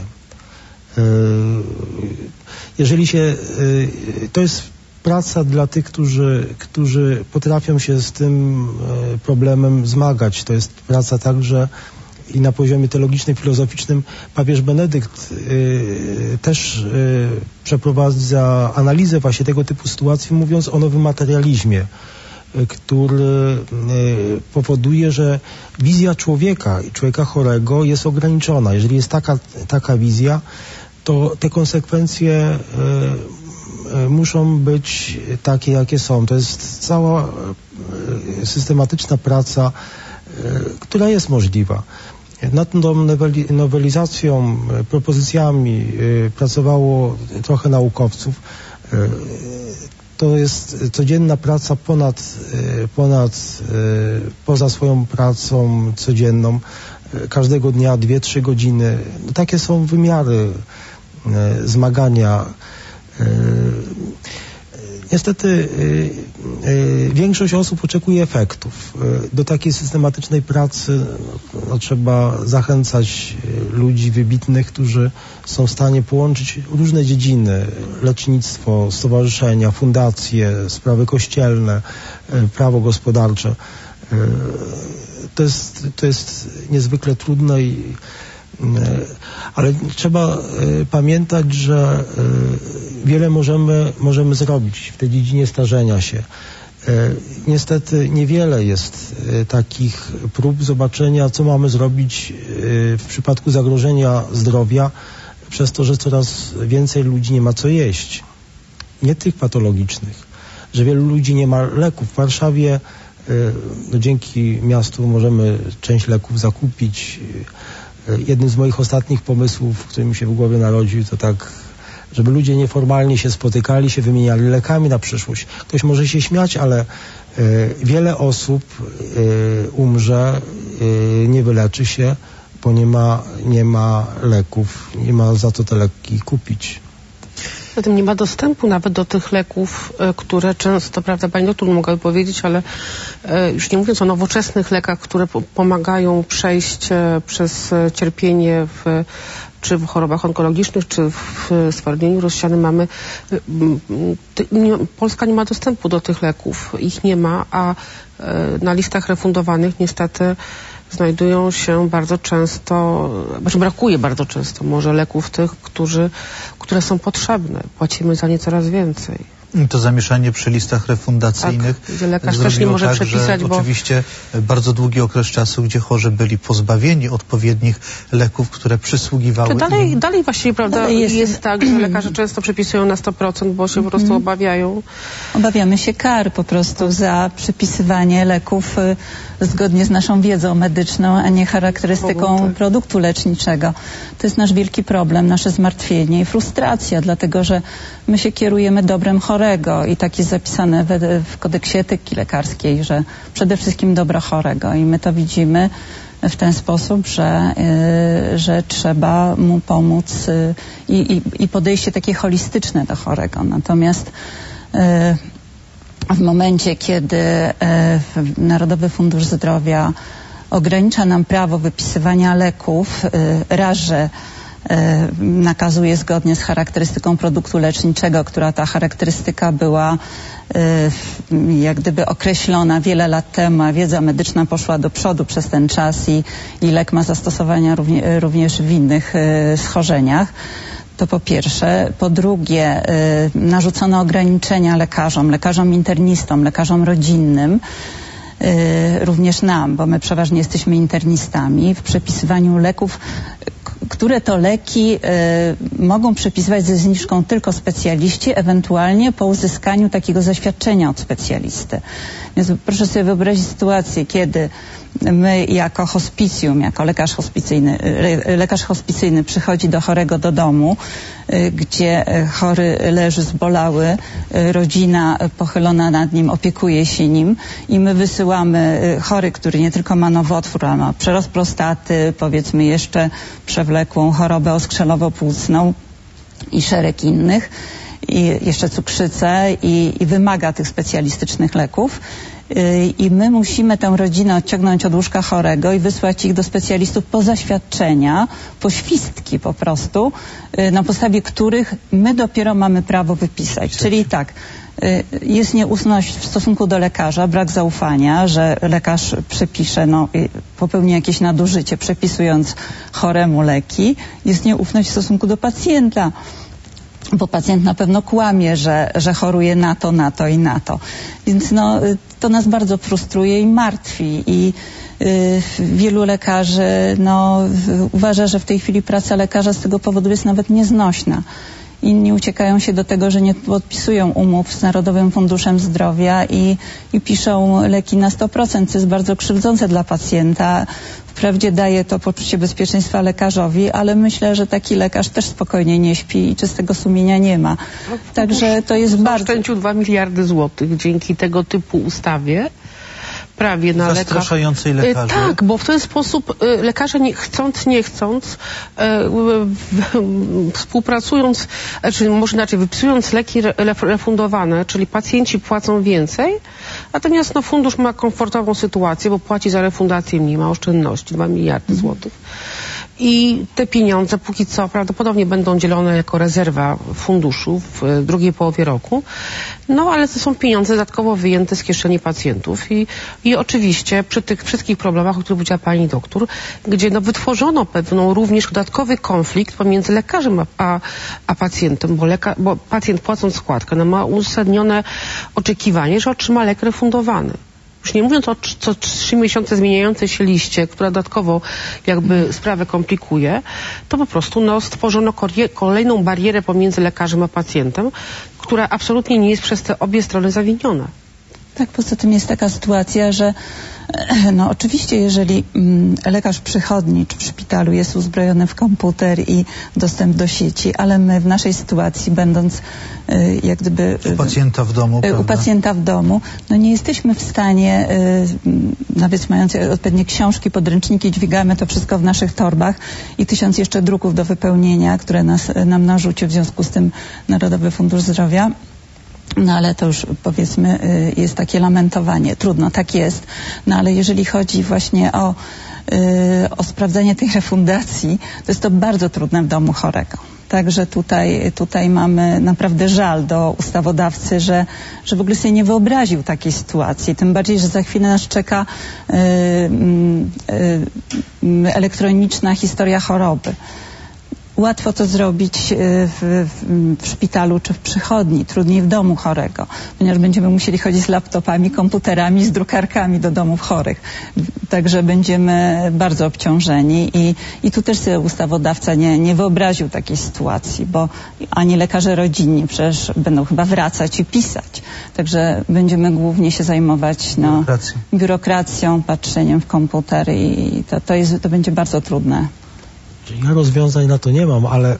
Jeżeli się, to jest praca dla tych, którzy, którzy potrafią się z tym problemem zmagać. To jest praca także i na poziomie teologicznym, filozoficznym. Papież Benedykt też przeprowadza analizę właśnie tego typu sytuacji, mówiąc o nowym materializmie, który powoduje, że wizja człowieka i człowieka chorego jest ograniczona. Jeżeli jest taka, taka wizja, to te konsekwencje y, y, muszą być takie, jakie są. To jest cała y, systematyczna praca, y, która jest możliwa. Nad tą noweli nowelizacją, y, propozycjami y, pracowało trochę naukowców. Y, to jest codzienna praca ponad, y, ponad y, poza swoją pracą codzienną. Y, każdego dnia dwie, trzy godziny. No, takie są wymiary zmagania. Niestety większość osób oczekuje efektów. Do takiej systematycznej pracy no, trzeba zachęcać ludzi wybitnych, którzy są w stanie połączyć różne dziedziny, lecznictwo, stowarzyszenia, fundacje, sprawy kościelne, prawo gospodarcze. To jest, to jest niezwykle trudne i ale trzeba y, pamiętać, że y, wiele możemy, możemy zrobić w tej dziedzinie starzenia się. Y, niestety niewiele jest y, takich prób zobaczenia, co mamy zrobić y, w przypadku zagrożenia zdrowia, przez to, że coraz więcej ludzi nie ma co jeść. Nie tych patologicznych, że wielu ludzi nie ma leków. W Warszawie y, no, dzięki miastu możemy część leków zakupić. Jednym z moich ostatnich pomysłów, który mi się w głowie narodził, to tak, żeby ludzie nieformalnie się spotykali, się wymieniali lekami na przyszłość. Ktoś może się śmiać, ale y, wiele osób y, umrze, y, nie wyleczy się, bo nie ma, nie ma leków, nie ma za to te leki kupić. Zatem nie ma dostępu nawet do tych leków, które często, prawda, pani doktor mogłaby powiedzieć, ale już nie mówiąc o nowoczesnych lekach, które pomagają przejść przez cierpienie w, czy w chorobach onkologicznych, czy w stwardnieniu rozsianym mamy, nie, Polska nie ma dostępu do tych leków, ich nie ma, a na listach refundowanych niestety znajdują się bardzo często, znaczy brakuje bardzo często może leków tych, którzy, które są potrzebne. Płacimy za nie coraz więcej. To zamieszanie przy listach refundacyjnych tak, gdzie lekarz też nie może tak, przepisać, że bo... oczywiście bardzo długi okres czasu, gdzie chorzy byli pozbawieni odpowiednich leków, które przysługiwały. To dalej, im... dalej właściwie, prawda, dalej jest... jest tak, że lekarze często przepisują na sto procent, bo się po prostu obawiają. Obawiamy się kar po prostu za przypisywanie leków y, zgodnie z naszą wiedzą medyczną, a nie charakterystyką tak. produktu leczniczego. To jest nasz wielki problem, nasze zmartwienie i frustracja, dlatego że my się kierujemy dobrem chorego i tak jest zapisane w, w kodeksie etyki lekarskiej, że przede wszystkim dobro chorego i my to widzimy w ten sposób, że, y, że trzeba mu pomóc y, i, i podejście takie holistyczne do chorego. Natomiast y, w momencie, kiedy y, Narodowy Fundusz Zdrowia ogranicza nam prawo wypisywania leków, y, raz, że nakazuje zgodnie z charakterystyką produktu leczniczego, która ta charakterystyka była jak gdyby określona wiele lat temu, a wiedza medyczna poszła do przodu przez ten czas i, i lek ma zastosowania równie, również w innych schorzeniach. To po pierwsze. Po drugie, narzucono ograniczenia lekarzom, lekarzom internistom, lekarzom rodzinnym, również nam, bo my przeważnie jesteśmy internistami, w przepisywaniu leków, które to leki y, mogą przepisywać ze zniżką tylko specjaliści, ewentualnie po uzyskaniu takiego zaświadczenia od specjalisty. Więc proszę sobie wyobrazić sytuację, kiedy my jako hospicjum, jako lekarz hospicyjny, lekarz hospicyjny przychodzi do chorego do domu, gdzie chory leży zbolały, rodzina pochylona nad nim opiekuje się nim i my wysyłamy chory, który nie tylko ma nowotwór, ale ma przerost prostaty, powiedzmy jeszcze przewlekłą chorobę oskrzelowo-płucną i szereg innych, i jeszcze cukrzycę i, i wymaga tych specjalistycznych leków. I my musimy tę rodzinę odciągnąć od łóżka chorego i wysłać ich do specjalistów po zaświadczenia, po świstki po prostu, na podstawie których my dopiero mamy prawo wypisać. Czyli tak, jest nieufność w stosunku do lekarza, brak zaufania, że lekarz przepisze, no, popełni jakieś nadużycie, przepisując choremu leki. Jest nieufność w stosunku do pacjenta, bo pacjent na pewno kłamie, że, że choruje na to, na to i na to. Więc no, to nas bardzo frustruje i martwi. I y, wielu lekarzy no, w, uważa, że w tej chwili praca lekarza z tego powodu jest nawet nieznośna. Inni uciekają się do tego, że nie podpisują umów z Narodowym Funduszem Zdrowia i, i piszą leki na sto procent, co jest bardzo krzywdzące dla pacjenta. Wprawdzie daje to poczucie bezpieczeństwa lekarzowi, ale myślę, że taki lekarz też spokojnie nie śpi i czystego sumienia nie ma. Także to jest bardzo... Oszczędził dwa miliardy złotych dzięki tego typu ustawie. Prawie na zastraszającej lekarzy. Tak, bo w ten sposób lekarze nie, chcąc, nie chcąc, współpracując, czy może inaczej, wypisując leki refundowane, czyli pacjenci płacą więcej, natomiast no, fundusz ma komfortową sytuację, bo płaci za refundację mniej, ma oszczędności, dwa miliardy złotych. I te pieniądze póki co prawdopodobnie będą dzielone jako rezerwa funduszu w drugiej połowie roku. No ale to są pieniądze dodatkowo wyjęte z kieszeni pacjentów. I, i oczywiście przy tych wszystkich problemach, o których powiedziała pani doktor, gdzie no, wytworzono pewną również dodatkowy konflikt pomiędzy lekarzem a, a, a pacjentem, bo, leka, bo pacjent płacąc składkę no, ma uzasadnione oczekiwanie, że otrzyma lek refundowany. Już nie mówiąc o co trzy miesiące zmieniającej się liście, która dodatkowo jakby sprawę komplikuje, to po prostu no, stworzono kolejną barierę pomiędzy lekarzem a pacjentem, która absolutnie nie jest przez te obie strony zawiniona. Tak, poza tym jest taka sytuacja, że No oczywiście, jeżeli lekarz przychodni czy w szpitalu jest uzbrojony w komputer i dostęp do sieci, ale my w naszej sytuacji, będąc jak gdyby u pacjenta w domu, u prawda? pacjenta w domu, no nie jesteśmy w stanie, nawet mając odpowiednie książki, podręczniki, dźwigamy to wszystko w naszych torbach i tysiąc jeszcze druków do wypełnienia, które nas, nam narzucił w związku z tym Narodowy Fundusz Zdrowia. No ale to już powiedzmy jest takie lamentowanie. Trudno, tak jest. No ale jeżeli chodzi właśnie o, o sprawdzenie tej refundacji, to jest to bardzo trudne w domu chorego. Także tutaj, tutaj mamy naprawdę żal do ustawodawcy, że, że w ogóle sobie nie wyobraził takiej sytuacji. Tym bardziej, że za chwilę nas czeka y, y, y, elektroniczna historia choroby. Łatwo to zrobić w, w, w szpitalu czy w przychodni, trudniej w domu chorego, ponieważ będziemy musieli chodzić z laptopami, komputerami, z drukarkami do domów chorych. Także będziemy bardzo obciążeni i, i tu też sobie ustawodawca nie, nie wyobraził takiej sytuacji, bo ani lekarze rodzinni przecież będą chyba wracać i pisać. Także będziemy głównie się zajmować no, biurokracją. biurokracją, patrzeniem w komputery i to, to, jest, to będzie bardzo trudne. Ja rozwiązań na to nie mam, ale e,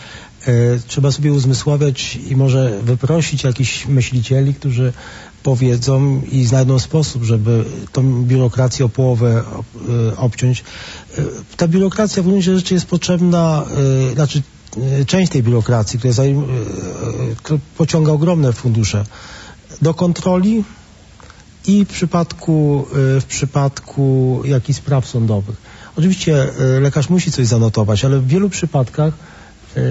trzeba sobie uzmysławiać i może wyprosić jakichś myślicieli, którzy powiedzą i znajdą sposób, żeby tą biurokrację o połowę e, obciąć. E, ta biurokracja w gruncie rzeczy jest potrzebna, e, znaczy e, część tej biurokracji, która, zajm, e, która pociąga ogromne fundusze do kontroli i w przypadku, e, w przypadku jakichś spraw sądowych. Oczywiście lekarz musi coś zanotować, ale w wielu przypadkach e,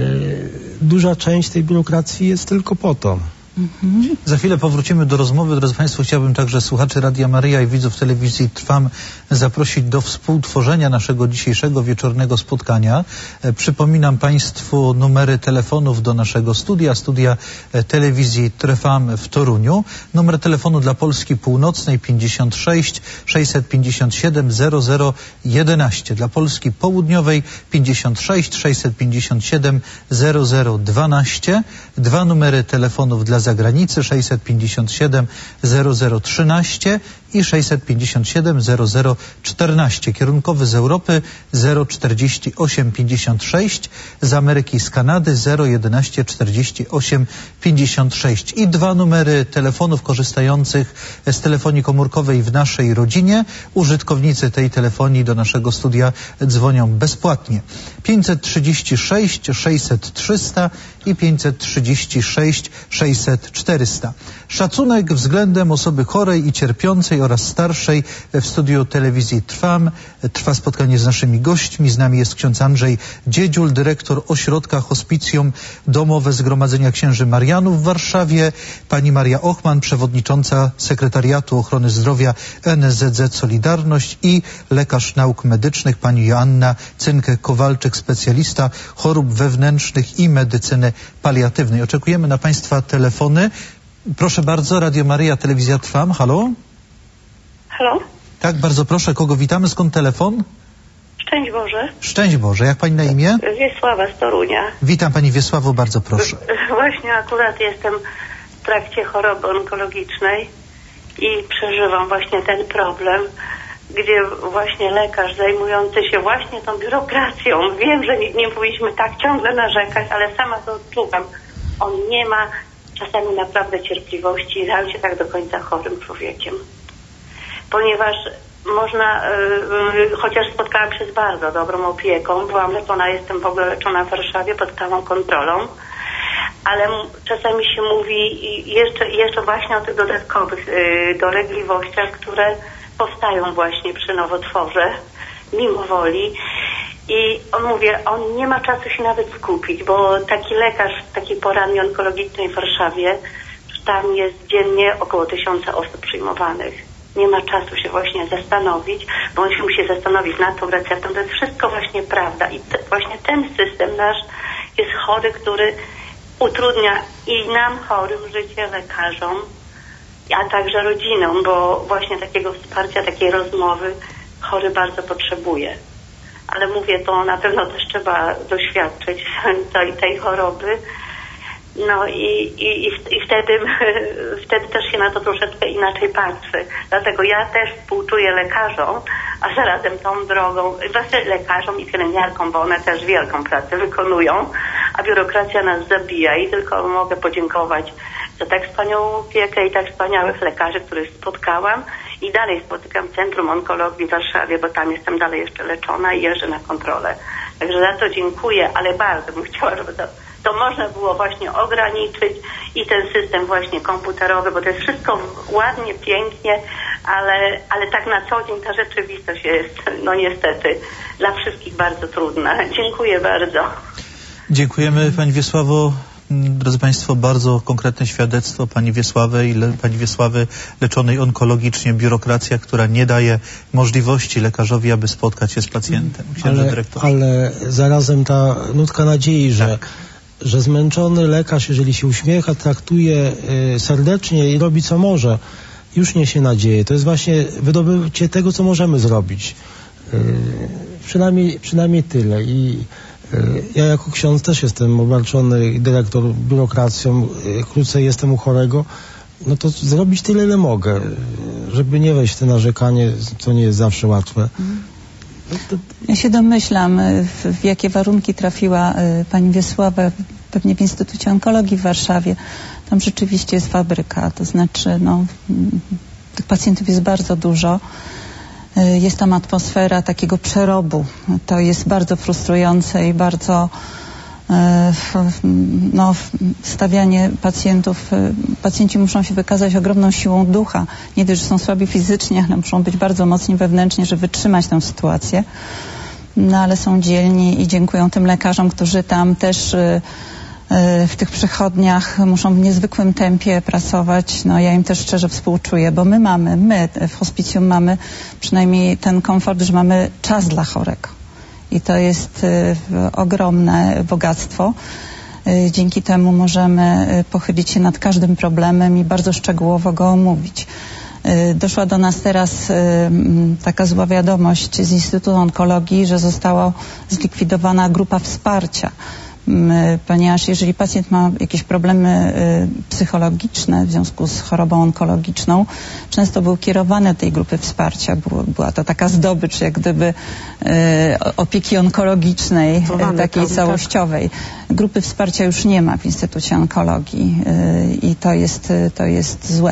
duża część tej biurokracji jest tylko po to. Mhm. Za chwilę powrócimy do rozmowy. Drodzy Państwo, chciałbym także słuchaczy Radia Maryja i widzów telewizji Trwam zaprosić do współtworzenia naszego dzisiejszego wieczornego spotkania. E, przypominam Państwu numery telefonów do naszego studia, studia e, telewizji Trwam w Toruniu. Numer telefonu dla Polski Północnej pięćdziesiąt sześć sześćset pięćdziesiąt siedem zero zero jedenaście. Dla Polski Południowej pięćdziesiąt sześć sześćset pięćdziesiąt siedem zero zero dwanaście. Dwa numery telefonów dla zagranicy sześćset pięćdziesiąt siedem zero zero trzynaście i sześćset pięćdziesiąt siedem zero zero czternaście. Kierunkowy z Europy zero czterdzieści osiem pięćdziesiąt sześć, z Ameryki i z Kanady zero jedenaście czterdzieści osiem pięćdziesiąt sześć. I dwa numery telefonów korzystających z telefonii komórkowej w naszej rodzinie. Użytkownicy tej telefonii do naszego studia dzwonią bezpłatnie. pięćset trzydzieści sześć sześćset trzysta i pięćset trzydzieści sześć sześćset czterysta. Szacunek względem osoby chorej i cierpiącej oraz starszej. W studiu telewizji Trwam trwa spotkanie z naszymi gośćmi. Z nami jest ksiądz Andrzej Dziedziul, dyrektor ośrodka Hospicjum Domowe Zgromadzenia Księży Marianów w Warszawie, pani Maria Ochman, przewodnicząca Sekretariatu Ochrony Zdrowia N S Z Z Solidarność i lekarz nauk medycznych pani Joanna Cynkę-Kowalczyk, specjalista chorób wewnętrznych i medycyny paliatywnej. Oczekujemy na Państwa telefony. Proszę bardzo, Radio Maryja, telewizja Trwam. Halo? Halo? Tak, bardzo proszę. Kogo witamy? Skąd telefon? Szczęść Boże. Szczęść Boże. Jak pani na imię? Wiesława z Torunia. Witam pani Wiesławo, bardzo proszę. Właśnie akurat jestem w trakcie choroby onkologicznej i przeżywam właśnie ten problem, gdzie właśnie lekarz zajmujący się właśnie tą biurokracją, wiem, że nie, nie powinniśmy tak ciągle narzekać, ale sama to odczuwam. On nie ma czasami naprawdę cierpliwości i dał się tak do końca chorym człowiekiem. Ponieważ można, yy, chociaż spotkałam się z bardzo dobrą opieką, byłam leczona, jestem w ogóle leczona w Warszawie pod stałą kontrolą, ale czasami się mówi jeszcze, jeszcze właśnie o tych dodatkowych yy, dolegliwościach, które powstają właśnie przy nowotworze, mimo woli. I on mówi, on nie ma czasu się nawet skupić, bo taki lekarz w takiej poradni onkologicznej w Warszawie, tam jest dziennie około tysiąca osób przyjmowanych. Nie ma czasu się właśnie zastanowić, bo on się musi zastanowić nad tą receptą. To jest wszystko właśnie prawda. I te, właśnie ten system nasz jest chory, który utrudnia i nam chorym życie, lekarzom, a także rodzinom, bo właśnie takiego wsparcia, takiej rozmowy chory bardzo potrzebuje. Ale mówię, to na pewno też trzeba doświadczyć tej, tej choroby. No i, i, i wtedy, wtedy też się na to troszeczkę inaczej patrzy. Dlatego ja też współczuję lekarzom, a zarazem tą drogą, zwłaszcza lekarzom i pielęgniarkom, bo one też wielką pracę wykonują, a biurokracja nas zabija i tylko mogę podziękować za tak wspaniałą opiekę i tak wspaniałych lekarzy, których spotkałam i dalej spotykam w Centrum Onkologii w Warszawie, bo tam jestem dalej jeszcze leczona i jeżdżę na kontrolę. Także za to dziękuję, ale bardzo bym chciała, żeby to to można było właśnie ograniczyć i ten system właśnie komputerowy, bo to jest wszystko ładnie, pięknie, ale, ale tak na co dzień ta rzeczywistość jest, no niestety, dla wszystkich bardzo trudna. Dziękuję bardzo. Dziękujemy Pani Wiesławo. Drodzy Państwo, bardzo konkretne świadectwo Pani Wiesławy i le, Pani Wiesławy leczonej onkologicznie, biurokracja, która nie daje możliwości lekarzowi, aby spotkać się z pacjentem. Księże ale, dyrektorze. ale zarazem ta nutka nadziei, że tak. że zmęczony lekarz, jeżeli się uśmiecha, traktuje y, serdecznie i robi co może, już niesie nadzieję. To jest właśnie wydobycie tego, co możemy zrobić. Y, przynajmniej, przynajmniej tyle. I y, ja jako ksiądz też jestem obarczony, dyrektor, biurokracją, y, krócej jestem u chorego. No to zrobić tyle, ile mogę, y, żeby nie wejść w te narzekanie, co nie jest zawsze łatwe. Ja się domyślam, w, w jakie warunki trafiła y, pani Wiesława, pewnie w Instytucie Onkologii w Warszawie. Tam rzeczywiście jest fabryka, to znaczy no, tych pacjentów jest bardzo dużo. Y, jest tam atmosfera takiego przerobu. To jest bardzo frustrujące i bardzo no, stawianie pacjentów, pacjenci muszą się wykazać ogromną siłą ducha. Nie dość, że są słabi fizycznie, ale muszą być bardzo mocni wewnętrznie, żeby wytrzymać tę sytuację. No ale są dzielni i dziękują tym lekarzom, którzy tam też w tych przychodniach muszą w niezwykłym tempie pracować. No ja im też szczerze współczuję, bo my mamy, my w hospicjum mamy przynajmniej ten komfort, że mamy czas dla chorego. I to jest y, ogromne bogactwo. Y, dzięki temu możemy y, pochylić się nad każdym problemem i bardzo szczegółowo go omówić. Y, doszła do nas teraz y, taka zła wiadomość z Instytutu Onkologii, że została zlikwidowana grupa wsparcia. Ponieważ jeżeli pacjent ma jakieś problemy y, psychologiczne w związku z chorobą onkologiczną, często był kierowany do tej grupy wsparcia. Było, była to taka zdobycz jak gdyby y, opieki onkologicznej, y, takiej tam, całościowej. Tak. Grupy wsparcia już nie ma w Instytucie Onkologii y, i to jest, y, to jest złe.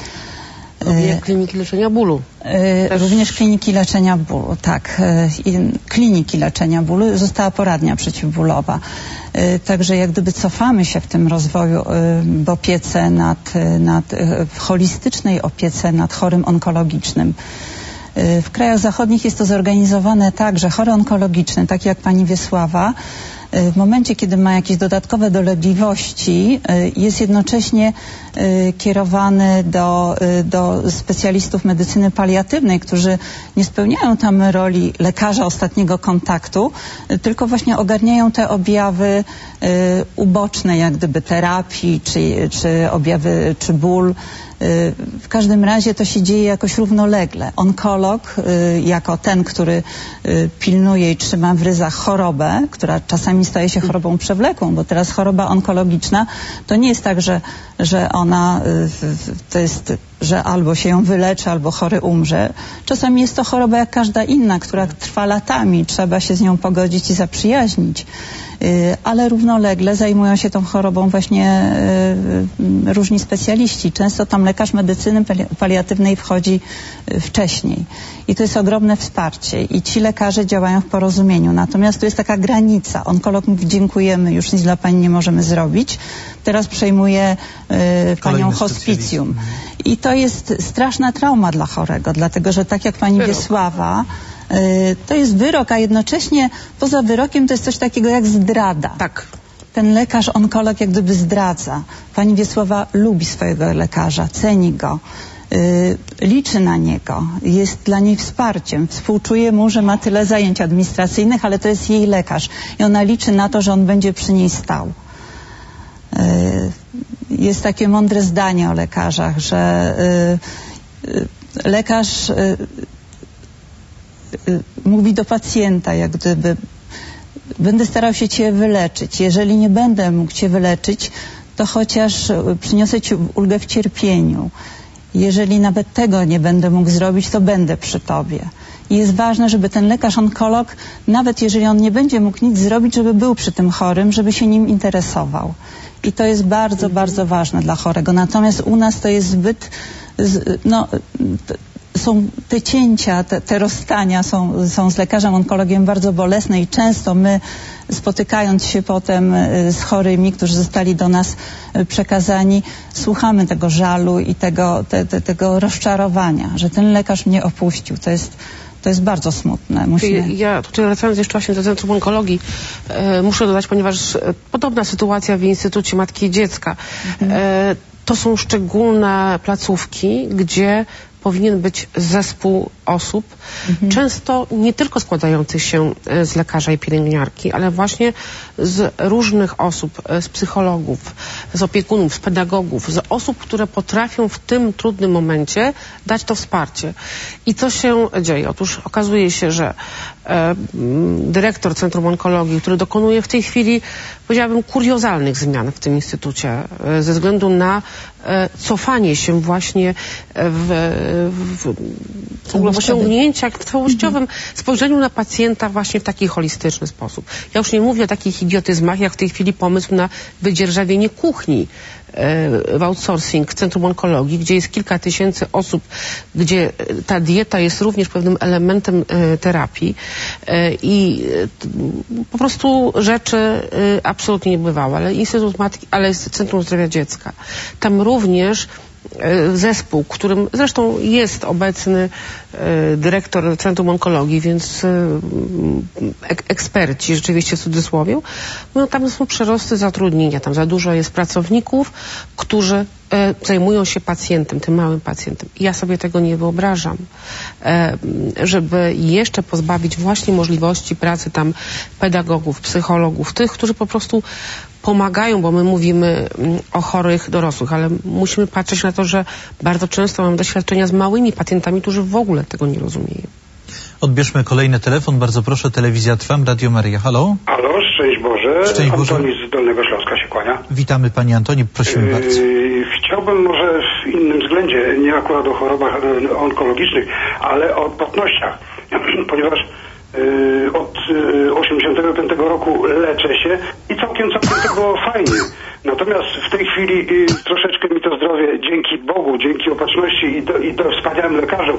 Również kliniki leczenia bólu. Też. Również kliniki leczenia bólu, tak. I kliniki leczenia bólu, została poradnia przeciwbólowa. Także jak gdyby cofamy się w tym rozwoju w opiece nad, nad w holistycznej opiece nad chorym onkologicznym. W krajach zachodnich jest to zorganizowane tak, że chory onkologiczny, taki jak pani Wiesława, w momencie, kiedy ma jakieś dodatkowe dolegliwości, jest jednocześnie kierowany do, do specjalistów medycyny paliatywnej, którzy nie spełniają tam roli lekarza ostatniego kontaktu, tylko właśnie ogarniają te objawy uboczne, jak gdyby terapii, czy, czy objawy, czy ból. W każdym razie to się dzieje jakoś równolegle. Onkolog, jako ten, który pilnuje i trzyma w ryzach chorobę, która czasami staje się chorobą przewlekłą, bo teraz choroba onkologiczna to nie jest tak, że, że ona to jest, że albo się ją wyleczy, albo chory umrze. Czasami jest to choroba jak każda inna, która trwa latami. Trzeba się z nią pogodzić i zaprzyjaźnić. Ale równolegle zajmują się tą chorobą właśnie różni specjaliści. Często tam lekarz medycyny paliatywnej wchodzi wcześniej. I to jest ogromne wsparcie. I ci lekarze działają w porozumieniu. Natomiast tu jest taka granica. Onkolog mówi, dziękujemy, już nic dla pani nie możemy zrobić. Teraz przejmuje y, panią hospicjum. I to jest straszna trauma dla chorego, dlatego że tak jak pani Wyrok. Wiesława, to jest wyrok, a jednocześnie poza wyrokiem to jest coś takiego jak zdrada. Tak. Ten lekarz, onkolog jak gdyby zdradza. Pani Wiesława lubi swojego lekarza, ceni go, yy, liczy na niego, jest dla niej wsparciem. Współczuje mu, że ma tyle zajęć administracyjnych, ale to jest jej lekarz. I ona liczy na to, że on będzie przy niej stał. Yy, jest takie mądre zdanie o lekarzach, że yy, yy, lekarz... Yy, mówi do pacjenta, jak gdyby będę starał się cię wyleczyć. Jeżeli nie będę mógł cię wyleczyć, to chociaż przyniosę Ci ulgę w cierpieniu. Jeżeli nawet tego nie będę mógł zrobić, to będę przy Tobie. I jest ważne, żeby ten lekarz onkolog, nawet jeżeli on nie będzie mógł nic zrobić, żeby był przy tym chorym, żeby się nim interesował. I to jest bardzo, bardzo ważne dla chorego. Natomiast u nas to jest zbyt, no, są te cięcia, te, te rozstania są, są z lekarzem onkologiem bardzo bolesne i często my, spotykając się potem z chorymi, którzy zostali do nas przekazani, słuchamy tego żalu i tego, te, te, tego rozczarowania, że ten lekarz mnie opuścił. To jest To jest bardzo smutne. Musimy... Ja tutaj wracając jeszcze właśnie do Centrum Onkologii, e, muszę dodać, ponieważ e, podobna sytuacja w Instytucie Matki i Dziecka. Mhm. E, to są szczególne placówki, gdzie powinien być zespół osób, mhm. często nie tylko składających się z lekarza i pielęgniarki, ale właśnie z różnych osób, z psychologów, z opiekunów, z pedagogów, z osób, które potrafią w tym trudnym momencie dać to wsparcie. I co się dzieje? Otóż okazuje się, że e, dyrektor Centrum Onkologii, który dokonuje w tej chwili, powiedziałabym, kuriozalnych zmian w tym instytucie, e, ze względu na e, cofanie się właśnie w, w, w, w osiągnięciach, w całościowym spojrzeniu na pacjenta właśnie w taki holistyczny sposób. Ja już nie mówię o takich idiotyzmach, jak w tej chwili pomysł na wydzierżawienie kuchni w outsourcing w Centrum Onkologii, gdzie jest kilka tysięcy osób, gdzie ta dieta jest również pewnym elementem terapii i po prostu rzeczy absolutnie niebywałe. Ale Instytut Matki, ale Centrum Zdrowia Dziecka. Tam również zespół, którym zresztą jest obecny dyrektor Centrum Onkologii, więc eksperci, rzeczywiście w cudzysłowie, no tam są przerosty zatrudnienia, tam za dużo jest pracowników, którzy zajmują się pacjentem, tym małym pacjentem. Ja sobie tego nie wyobrażam, żeby jeszcze pozbawić właśnie możliwości pracy tam pedagogów, psychologów, tych, którzy po prostu pomagają, bo my mówimy o chorych dorosłych, ale musimy patrzeć na to, że bardzo często mamy doświadczenia z małymi pacjentami, którzy w ogóle tego nie rozumieją. Odbierzmy kolejny telefon. Bardzo proszę, telewizja Trwam, Radio Maryja. Halo? Halo, szczęść Boże. Szczęść Boże. Antoni z Dolnego Śląska się kłania. Witamy Pani Antoni, prosimy yy, bardzo. Chciałbym może w innym względzie, nie akurat o chorobach onkologicznych, ale o odpornościach, ponieważ Yy, od yy, osiemdziesiątego piątego roku leczę się i całkiem, całkiem to było fajnie. Natomiast w tej chwili yy, troszeczkę mi to zdrowie, dzięki Bogu, dzięki opatrzności i, do, i do wspaniałym lekarzom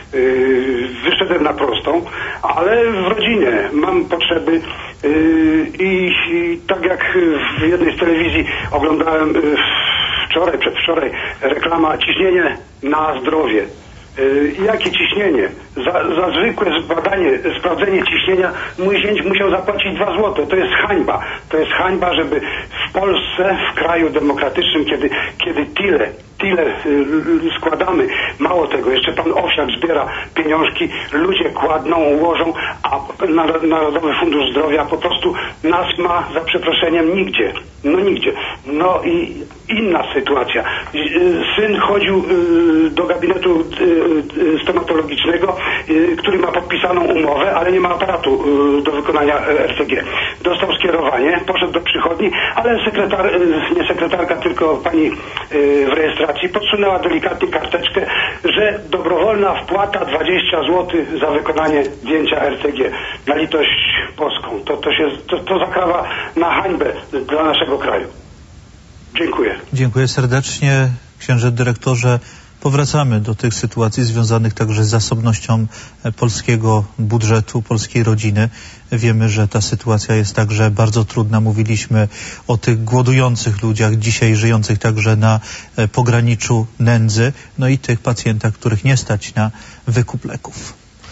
yy, wyszedłem na prostą, ale w rodzinie mam potrzeby yy, i, i tak jak w jednej z telewizji oglądałem yy, wczoraj, przedwczoraj reklama ciśnienie na zdrowie. Yy, jakie ciśnienie? Za, za zwykłe zbadanie, sprawdzenie ciśnienia mój zięć musiał zapłacić dwa złote. To jest hańba. To jest hańba, żeby w Polsce, w kraju demokratycznym, kiedy, kiedy tyle, tyle yy, składamy, mało tego, jeszcze pan Owsiak zbiera pieniążki, ludzie kładną, łożą, a Narodowy Fundusz Zdrowia po prostu nas ma, za przeproszeniem, nigdzie. No nigdzie. No i inna sytuacja. Syn chodził yy, do gabinetu yy, stomatologicznego, yy, który ma podpisaną umowę, ale nie ma aparatu yy, do wykonania R C G. Dostał skierowanie, poszedł do przychodni, ale sekretar, yy, nie sekretarka, tylko pani yy, w rejestracji podsunęła delikatnie karteczkę, że dobrowolna wpłata dwadzieścia złotych za wykonanie zdjęcia R C G. Na litość boską. To, to, się, to, to zakrawa na hańbę dla naszego kraju. Dziękuję. Dziękuję serdecznie, księże dyrektorze. Powracamy do tych sytuacji związanych także z zasobnością polskiego budżetu, polskiej rodziny. Wiemy, że ta sytuacja jest także bardzo trudna. Mówiliśmy o tych głodujących ludziach, dzisiaj żyjących także na pograniczu nędzy, no i tych pacjentach, których nie stać na wykup leków.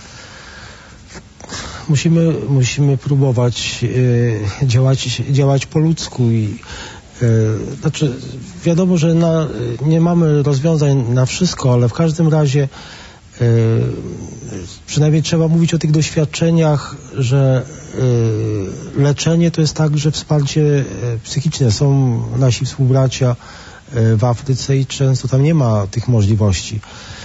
Musimy, musimy próbować e, działać, działać po ludzku i e, znaczy wiadomo, że na, nie mamy rozwiązań na wszystko, ale w każdym razie e, przynajmniej trzeba mówić o tych doświadczeniach, że e, leczenie to jest także wsparcie psychiczne. Są nasi współbracia w Afryce i często tam nie ma tych możliwości.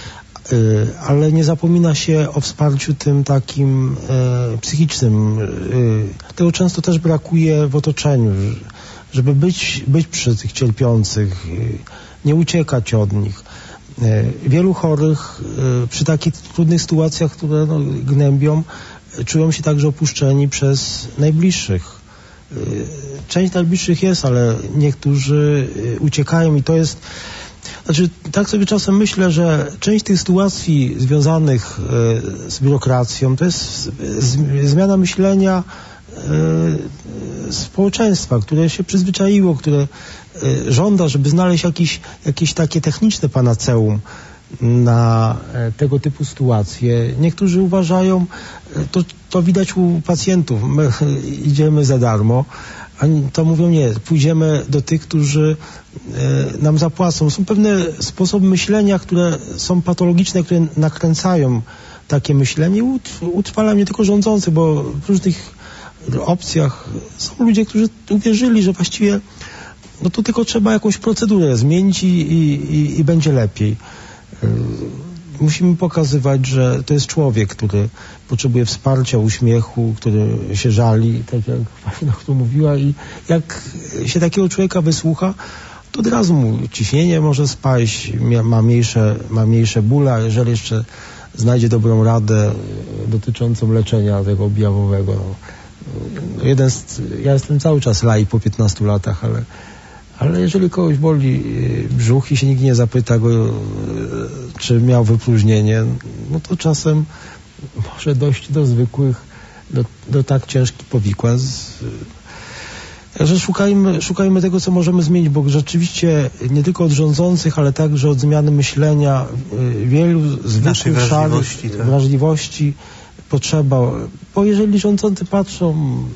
ale nie zapomina się o wsparciu tym takim psychicznym. Tego często też brakuje w otoczeniu, żeby być, być przy tych cierpiących, nie uciekać od nich. Wielu chorych przy takich trudnych sytuacjach, które no, gnębią, czują się także opuszczeni przez najbliższych. Część najbliższych jest, ale niektórzy uciekają i to jest... Znaczy, tak sobie czasem myślę, że część tych sytuacji związanych z biurokracją to jest zmiana myślenia społeczeństwa, które się przyzwyczaiło, które żąda, żeby znaleźć jakieś, jakieś takie techniczne panaceum na tego typu sytuacje. Niektórzy uważają, to, to widać u pacjentów, my idziemy za darmo, a to mówią nie, pójdziemy do tych, którzy nam zapłacą. Są pewne sposoby myślenia, które są patologiczne, które nakręcają takie myślenie, utrwala nie tylko rządzący, bo w różnych opcjach są ludzie, którzy uwierzyli, że właściwie no to tylko trzeba jakąś procedurę zmienić i, i, i będzie lepiej. Musimy pokazywać, że to jest człowiek, który potrzebuje wsparcia, uśmiechu, który się żali, tak jak pani doktor mówiła, i jak się takiego człowieka wysłucha, to od razu mu ciśnienie może spaść, ma mniejsze, ma mniejsze bóle, a jeżeli jeszcze znajdzie dobrą radę dotyczącą leczenia tego objawowego. No, jeden z, ja jestem cały czas laik po piętnastu latach, ale Ale jeżeli kogoś boli brzuch i się nikt nie zapyta go, czy miał wypróżnienie, no to czasem może dojść do zwykłych, do, do tak ciężkich powikłań. Także szukajmy, szukajmy tego, co możemy zmienić, bo rzeczywiście nie tylko od rządzących, ale także od zmiany myślenia wielu zwykłych wrażliwości, tak. wrażliwości potrzeba. Bo jeżeli rządzący patrzą,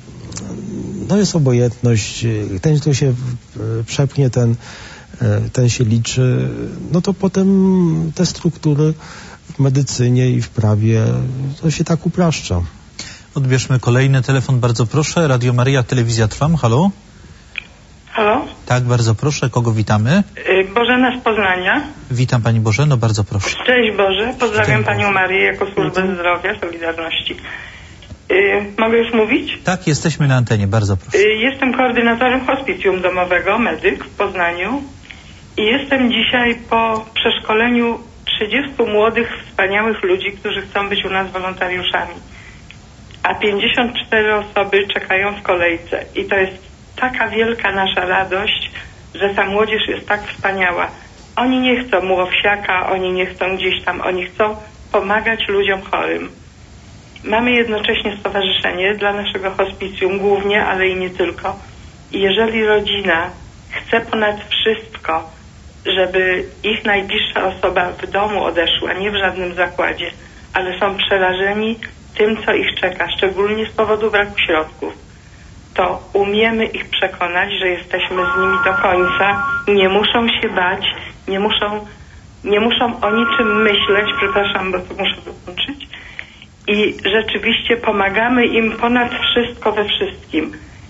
no jest obojętność, ten, kto się przepchnie, ten, ten się liczy, no to potem te struktury w medycynie i w prawie, to się tak upraszcza. Odbierzmy kolejny telefon, bardzo proszę. Radio Maryja, telewizja Trwam, halo? Halo? Tak, bardzo proszę, kogo witamy? Bożena z Poznania. Witam pani Bożeno, bardzo proszę. Cześć Boże, pozdrawiam Cześć. panią Marię jako służbę zdrowia, Solidarności. Yy, mogę już mówić? Tak, jesteśmy na antenie, bardzo proszę. Yy, jestem koordynatorem hospicjum domowego, medyk w Poznaniu i jestem dzisiaj po przeszkoleniu trzydziestu młodych, wspaniałych ludzi, którzy chcą być u nas wolontariuszami. A pięćdziesiąt cztery osoby czekają w kolejce i to jest taka wielka nasza radość, że ta młodzież jest tak wspaniała. Oni nie chcą młowsiaka, oni nie chcą gdzieś tam, oni chcą pomagać ludziom chorym. Mamy jednocześnie stowarzyszenie dla naszego hospicjum głównie, ale i nie tylko. I jeżeli rodzina chce ponad wszystko, żeby ich najbliższa osoba w domu odeszła, nie w żadnym zakładzie, ale są przerażeni tym, co ich czeka, szczególnie z powodu braku środków, to umiemy ich przekonać, że jesteśmy z nimi do końca, nie muszą się bać, nie muszą, nie muszą o niczym myśleć, przepraszam, bo to muszę dokończyć, i rzeczywiście pomagamy im ponad wszystko we wszystkim.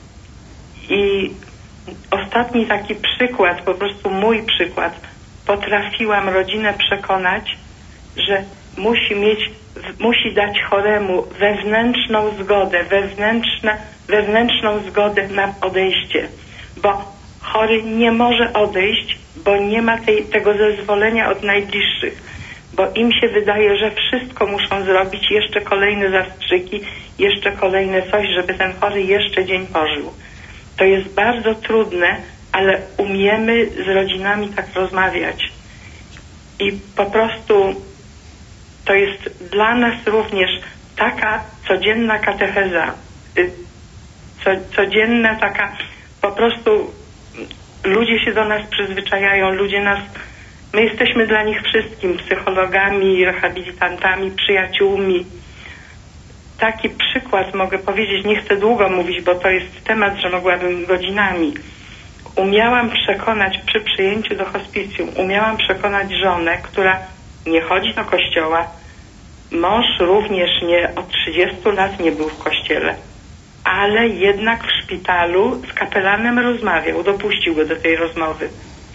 I ostatni taki przykład, po prostu mój przykład, potrafiłam rodzinę przekonać, że musi mieć, musi dać choremu wewnętrzną zgodę, wewnętrzne, wewnętrzną zgodę na odejście, bo chory nie może odejść, bo nie ma tej, tego zezwolenia od najbliższych, bo im się wydaje, że wszystko muszą zrobić, jeszcze kolejne zastrzyki, jeszcze kolejne coś, żeby ten chory jeszcze dzień pożył. To jest bardzo trudne, ale umiemy z rodzinami tak rozmawiać. I po prostu to jest dla nas również taka codzienna katecheza, co, codzienna taka, po prostu ludzie się do nas przyzwyczajają, ludzie nas, my jesteśmy dla nich wszystkim, psychologami, rehabilitantami, przyjaciółmi. Taki przykład mogę powiedzieć, nie chcę długo mówić, bo to jest temat, że mogłabym godzinami. Umiałam przekonać przy przyjęciu do hospicjum, umiałam przekonać żonę, która nie chodzi do kościoła. Mąż również nie, od trzydziestu lat nie był w kościele, ale jednak w szpitalu z kapelanem rozmawiał, dopuścił go do tej rozmowy.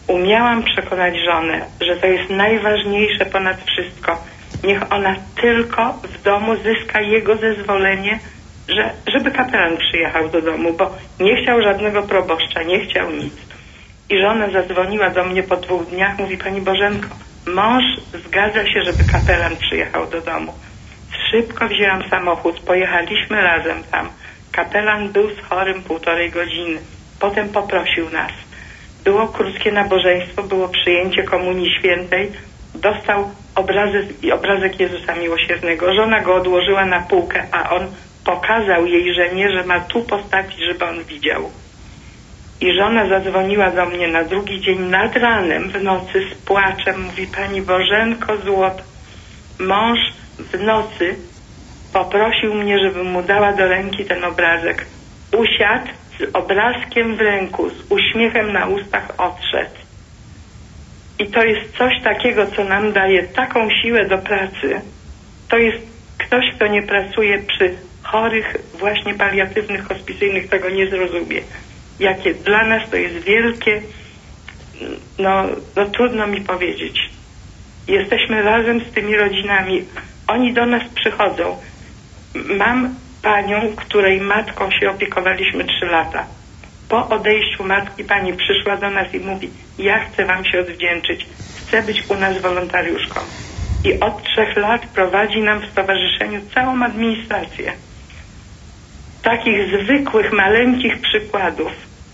umiałam przekonać żonę, że to jest najważniejsze ponad wszystko. Niech ona tylko w domu zyska jego zezwolenie, że, żeby kapelan przyjechał do domu, bo nie chciał żadnego proboszcza, nie chciał nic. I żona zadzwoniła do mnie po dwóch dniach, mówi: pani Bożenko, mąż zgadza się, żeby kapelan przyjechał do domu. Szybko wzięłam samochód, pojechaliśmy razem tam. Kapelan był z chorym półtorej godziny. Potem poprosił nas. Było krótkie nabożeństwo, było przyjęcie Komunii Świętej. Dostał obrazek, obrazek Jezusa Miłosiernego. Żona go odłożyła na półkę, a on pokazał jej żenie, że ma tu postawić, żeby on widział. I żona zadzwoniła do mnie na drugi dzień nad ranem, w nocy, z płaczem. Mówi: pani Bożenko złota, mąż w nocy poprosił mnie, żebym mu dała do ręki ten obrazek. Usiadł z obrazkiem w ręku, z uśmiechem na ustach odszedł. I to jest coś takiego, co nam daje taką siłę do pracy. To jest ktoś, kto nie pracuje przy chorych, właśnie paliatywnych, hospicyjnych, tego nie zrozumie. Jakie dla nas to jest wielkie, no, no trudno mi powiedzieć. Jesteśmy razem z tymi rodzinami. Oni do nas przychodzą. Mam panią, której matką się opiekowaliśmy trzy lata. Po odejściu matki pani przyszła do nas i mówi: ja chcę wam się odwdzięczyć. Chcę być u nas wolontariuszką. I od trzech lat prowadzi nam w stowarzyszeniu całą administrację. Takich zwykłych, maleńkich przykładów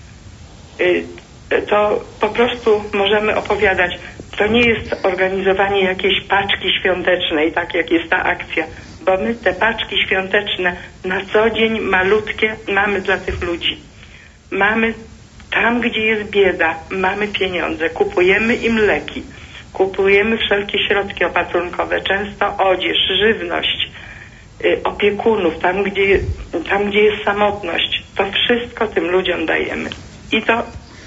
to po prostu możemy opowiadać. To nie jest organizowanie jakiejś paczki świątecznej, tak jak jest ta akcja, bo my te paczki świąteczne na co dzień malutkie mamy dla tych ludzi. Mamy tam, gdzie jest bieda, mamy pieniądze, kupujemy im leki, kupujemy wszelkie środki opatrunkowe, często odzież, żywność, y, opiekunów, tam gdzie, tam gdzie jest samotność. To wszystko tym ludziom dajemy. I to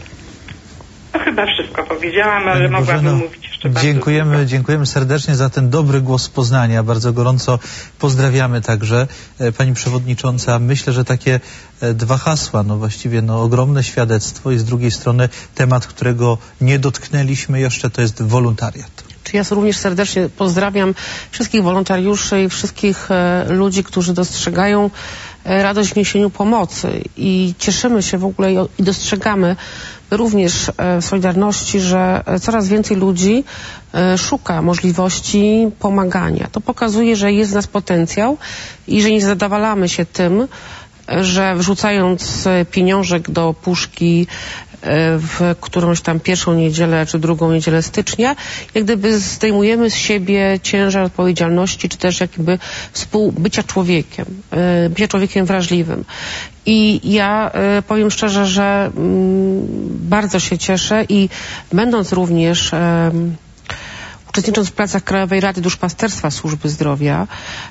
No chyba wszystko powiedziałam, ale Pani mogłabym Bożeno, mówić jeszcze bardzo dziękujemy, dużo. dziękujemy serdecznie za ten dobry głos z Poznania. Bardzo gorąco pozdrawiamy także. Pani Przewodnicząca, myślę, że takie dwa hasła, no właściwie no ogromne świadectwo i z drugiej strony temat, którego nie dotknęliśmy jeszcze, to jest wolontariat. Ja również serdecznie pozdrawiam wszystkich wolontariuszy i wszystkich e, ludzi, którzy dostrzegają e, radość w niesieniu pomocy i cieszymy się w ogóle i, i dostrzegamy również e, w Solidarności, że e, coraz więcej ludzi e, szuka możliwości pomagania. To pokazuje, że jest w nas potencjał i że nie zadowalamy się tym, że wrzucając pieniążek do puszki w którąś tam pierwszą niedzielę czy drugą niedzielę stycznia, jak gdyby zdejmujemy z siebie ciężar odpowiedzialności, czy też jakby współbycia człowiekiem, bycia człowiekiem wrażliwym. I ja powiem szczerze, że bardzo się cieszę i będąc również uczestnicząc w pracach Krajowej Rady Duszpasterstwa Służby Zdrowia,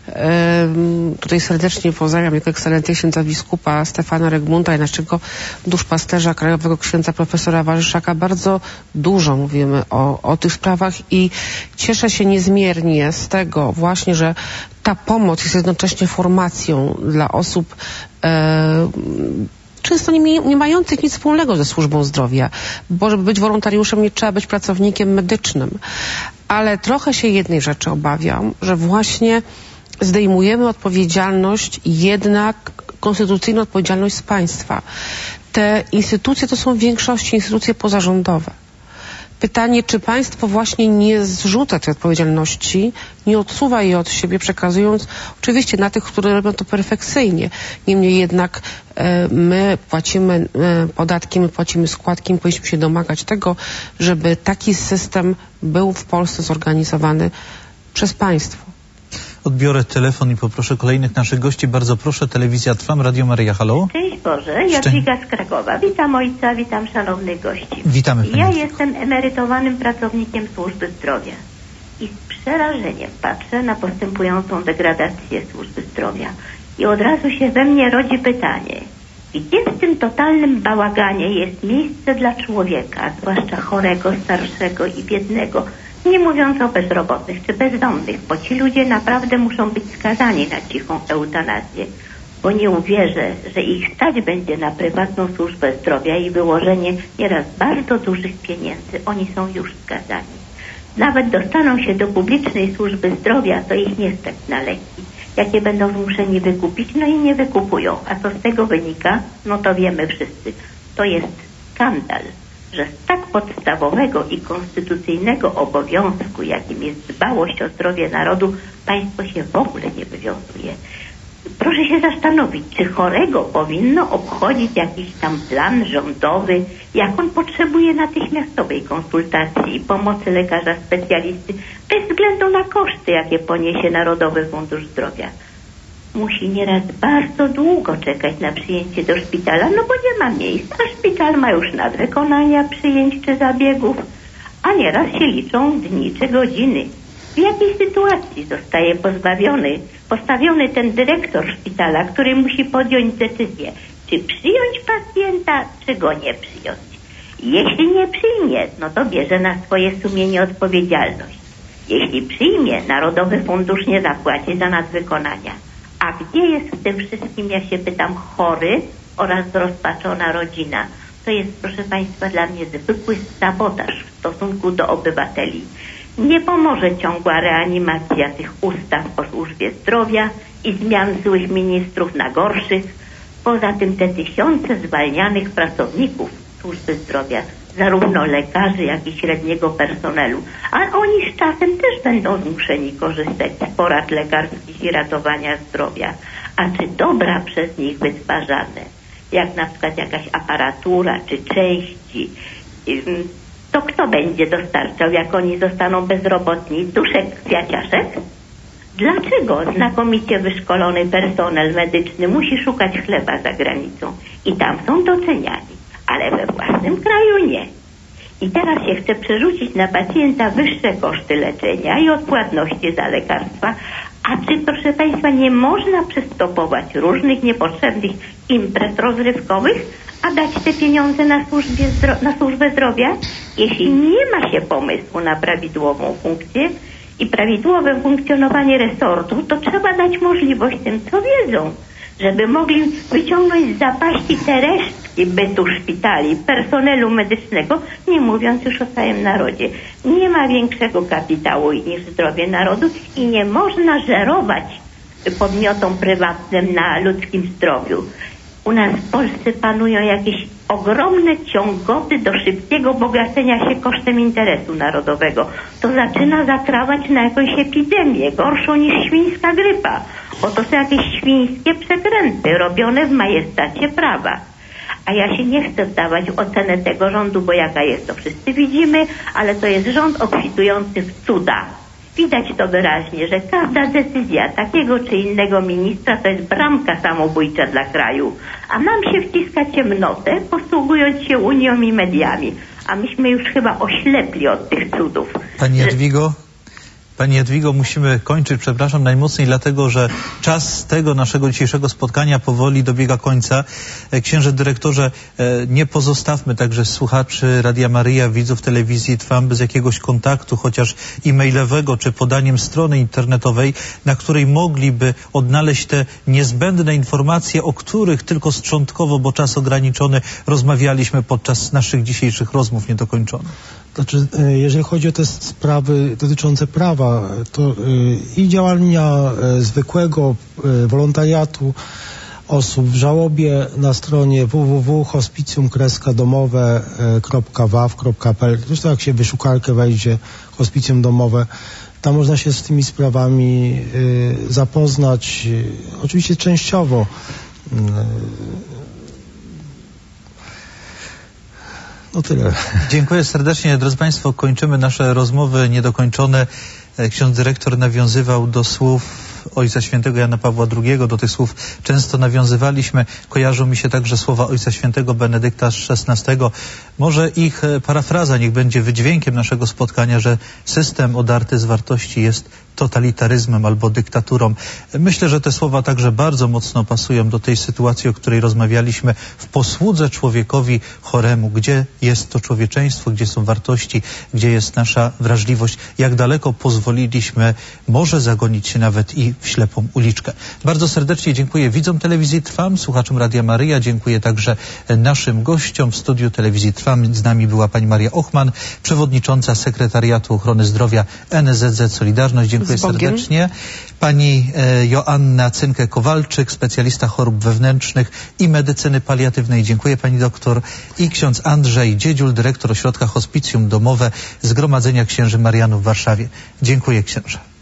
tutaj serdecznie pozdrawiam jako ekscelencję księdza biskupa Stefana Regmunda i naszego duszpasterza krajowego księdza profesora Warzyszaka. Bardzo dużo mówimy o, o tych sprawach i cieszę się niezmiernie z tego właśnie, że ta pomoc jest jednocześnie formacją dla osób e, często nie, nie mających nic wspólnego ze służbą zdrowia, bo żeby być wolontariuszem nie trzeba być pracownikiem medycznym. Ale trochę się jednej rzeczy obawiam, że właśnie zdejmujemy odpowiedzialność, jednak konstytucyjną odpowiedzialność z państwa. Te instytucje to są w większości instytucje pozarządowe. Pytanie, czy państwo właśnie nie zrzuca tej odpowiedzialności, nie odsuwa jej od siebie, przekazując oczywiście na tych, którzy robią to perfekcyjnie. Niemniej jednak e, my płacimy e, podatki, my płacimy składki, my powinniśmy się domagać tego, żeby taki system był w Polsce zorganizowany przez państwo. Odbiorę telefon i poproszę kolejnych naszych gości. Bardzo proszę, Telewizja Trwam, Radio Maryja, halo. Cześć Boże, Jadwiga z Krakowa. Witam ojca, witam szanownych gości. Witamy Pani. Ja jestem emerytowanym pracownikiem służby zdrowia i z przerażeniem patrzę na postępującą degradację służby zdrowia. I od razu się we mnie rodzi pytanie, gdzie w tym totalnym bałaganie jest miejsce dla człowieka, zwłaszcza chorego, starszego i biednego, nie mówiąc o bezrobotnych czy bezdomnych, bo ci ludzie naprawdę muszą być skazani na cichą eutanazję, bo nie uwierzę, że ich stać będzie na prywatną służbę zdrowia i wyłożenie nieraz bardzo dużych pieniędzy. Oni są już skazani. Nawet dostaną się do publicznej służby zdrowia, to ich nie stać na leki, jakie będą zmuszeni wykupić, no i nie wykupują. A co z tego wynika? No to wiemy wszyscy. To jest skandal, że z tak podstawowego i konstytucyjnego obowiązku, jakim jest dbałość o zdrowie narodu, państwo się w ogóle nie wywiązuje. Proszę się zastanowić, czy chorego powinno obchodzić jakiś tam plan rządowy, jak on potrzebuje natychmiastowej konsultacji i pomocy lekarza specjalisty, bez względu na koszty, jakie poniesie Narodowy Fundusz Zdrowia. Musi nieraz bardzo długo czekać na przyjęcie do szpitala, no bo nie ma miejsc, a szpital ma już nadwykonania przyjęć czy zabiegów, a nieraz się liczą dni czy godziny. W jakiej sytuacji zostaje pozbawiony, postawiony ten dyrektor szpitala, który musi podjąć decyzję, czy przyjąć pacjenta, czy go nie przyjąć. Jeśli nie przyjmie, no to bierze na swoje sumienie odpowiedzialność. Jeśli przyjmie, Narodowy Fundusz nie zapłaci za nadwykonania. A gdzie jest w tym wszystkim, ja się pytam, chory oraz zrozpaczona rodzina? To jest, proszę państwa, dla mnie zwykły sabotaż w stosunku do obywateli. Nie pomoże ciągła reanimacja tych ustaw o służbie zdrowia i zmian złych ministrów na gorszych. Poza tym te tysiące zwalnianych pracowników służby zdrowia, zarówno lekarzy, jak i średniego personelu, a oni z czasem też będą zmuszeni korzystać z porad lekarskich i ratowania zdrowia. A czy dobra przez nich wytwarzane, jak na przykład jakaś aparatura czy części, to kto będzie dostarczał, jak oni zostaną bezrobotni? Duszek kwiaciaszek? Dlaczego znakomicie wyszkolony personel medyczny musi szukać chleba za granicą? I tam są doceniani, ale we własnym kraju nie. I teraz się chce przerzucić na pacjenta wyższe koszty leczenia i odpłatności za lekarstwa. A czy, proszę państwa, nie można przystopować różnych niepotrzebnych imprez rozrywkowych, a dać te pieniądze na, służbie zdro- na służbę zdrowia? Jeśli nie ma się pomysłu na prawidłową funkcję i prawidłowe funkcjonowanie resortu, to trzeba dać możliwość tym, co wiedzą, żeby mogli wyciągnąć z zapaści te resztki bytu szpitali, personelu medycznego, nie mówiąc już o całym narodzie. Nie ma większego kapitału niż zdrowie narodu i nie można żerować podmiotom prywatnym na ludzkim zdrowiu. U nas w Polsce panują jakieś ogromne ciągoty do szybkiego bogacenia się kosztem interesu narodowego. To zaczyna zakrawać na jakąś epidemię, gorszą niż świńska grypa. Oto są jakieś świńskie przekręty robione w majestacie prawa. A ja się nie chcę wdawać w ocenę tego rządu, bo jaka jest, to wszyscy widzimy, ale to jest rząd obfitujący w cuda. Widać to wyraźnie, że każda decyzja takiego czy innego ministra to jest bramka samobójcza dla kraju. A nam się wciska ciemnotę, posługując się Unią i mediami. A myśmy już chyba oślepli od tych cudów. Pani Jadwigo? Pani Jadwigo, musimy kończyć, przepraszam najmocniej, dlatego że czas tego naszego dzisiejszego spotkania powoli dobiega końca. Księże dyrektorze, nie pozostawmy także słuchaczy Radia Maryja, widzów telewizji Trwam bez jakiegoś kontaktu, chociaż e-mailowego, czy podaniem strony internetowej, na której mogliby odnaleźć te niezbędne informacje, o których tylko szczątkowo, bo czas ograniczony, rozmawialiśmy podczas naszych dzisiejszych rozmów niedokończonych. Znaczy, jeżeli chodzi o te sprawy dotyczące prawa, to i działania zwykłego wolontariatu osób w żałobie na stronie w w w kropka hospicjum kropka domowe kropka w a w kropka p l, zresztą jak się w wyszukarkę wejdzie hospicjum domowe, tam można się z tymi sprawami zapoznać, oczywiście częściowo. No tyle. Dziękuję serdecznie. Drodzy Państwo, kończymy nasze rozmowy niedokończone. Ksiądz dyrektor nawiązywał do słów Ojca Świętego Jana Pawła drugiego. Do tych słów często nawiązywaliśmy. Kojarzą mi się także słowa Ojca Świętego Benedykta szesnastego. Może ich parafraza niech będzie wydźwiękiem naszego spotkania, że system odarty z wartości jest totalitaryzmem albo dyktaturą. Myślę, że te słowa także bardzo mocno pasują do tej sytuacji, o której rozmawialiśmy, w posłudze człowiekowi choremu. Gdzie jest to człowieczeństwo, gdzie są wartości, gdzie jest nasza wrażliwość, jak daleko pozwolimy pozwoliliśmy może zagonić się nawet i w ślepą uliczkę. Bardzo serdecznie dziękuję widzom Telewizji Trwam, słuchaczom Radia Maryja. Dziękuję także naszym gościom w studiu Telewizji Trwam. Z nami była pani Maria Ochman, przewodnicząca Sekretariatu Ochrony Zdrowia N S Z Z Solidarność. Dziękuję serdecznie. Pani e, Joanna Cynkę-Kowalczyk, specjalista chorób wewnętrznych i medycyny paliatywnej. Dziękuję pani doktor. I ksiądz Andrzej Dziedziul, dyrektor Ośrodka Hospicjum Domowe Zgromadzenia Księży Marianów w Warszawie. Dziękuję księże.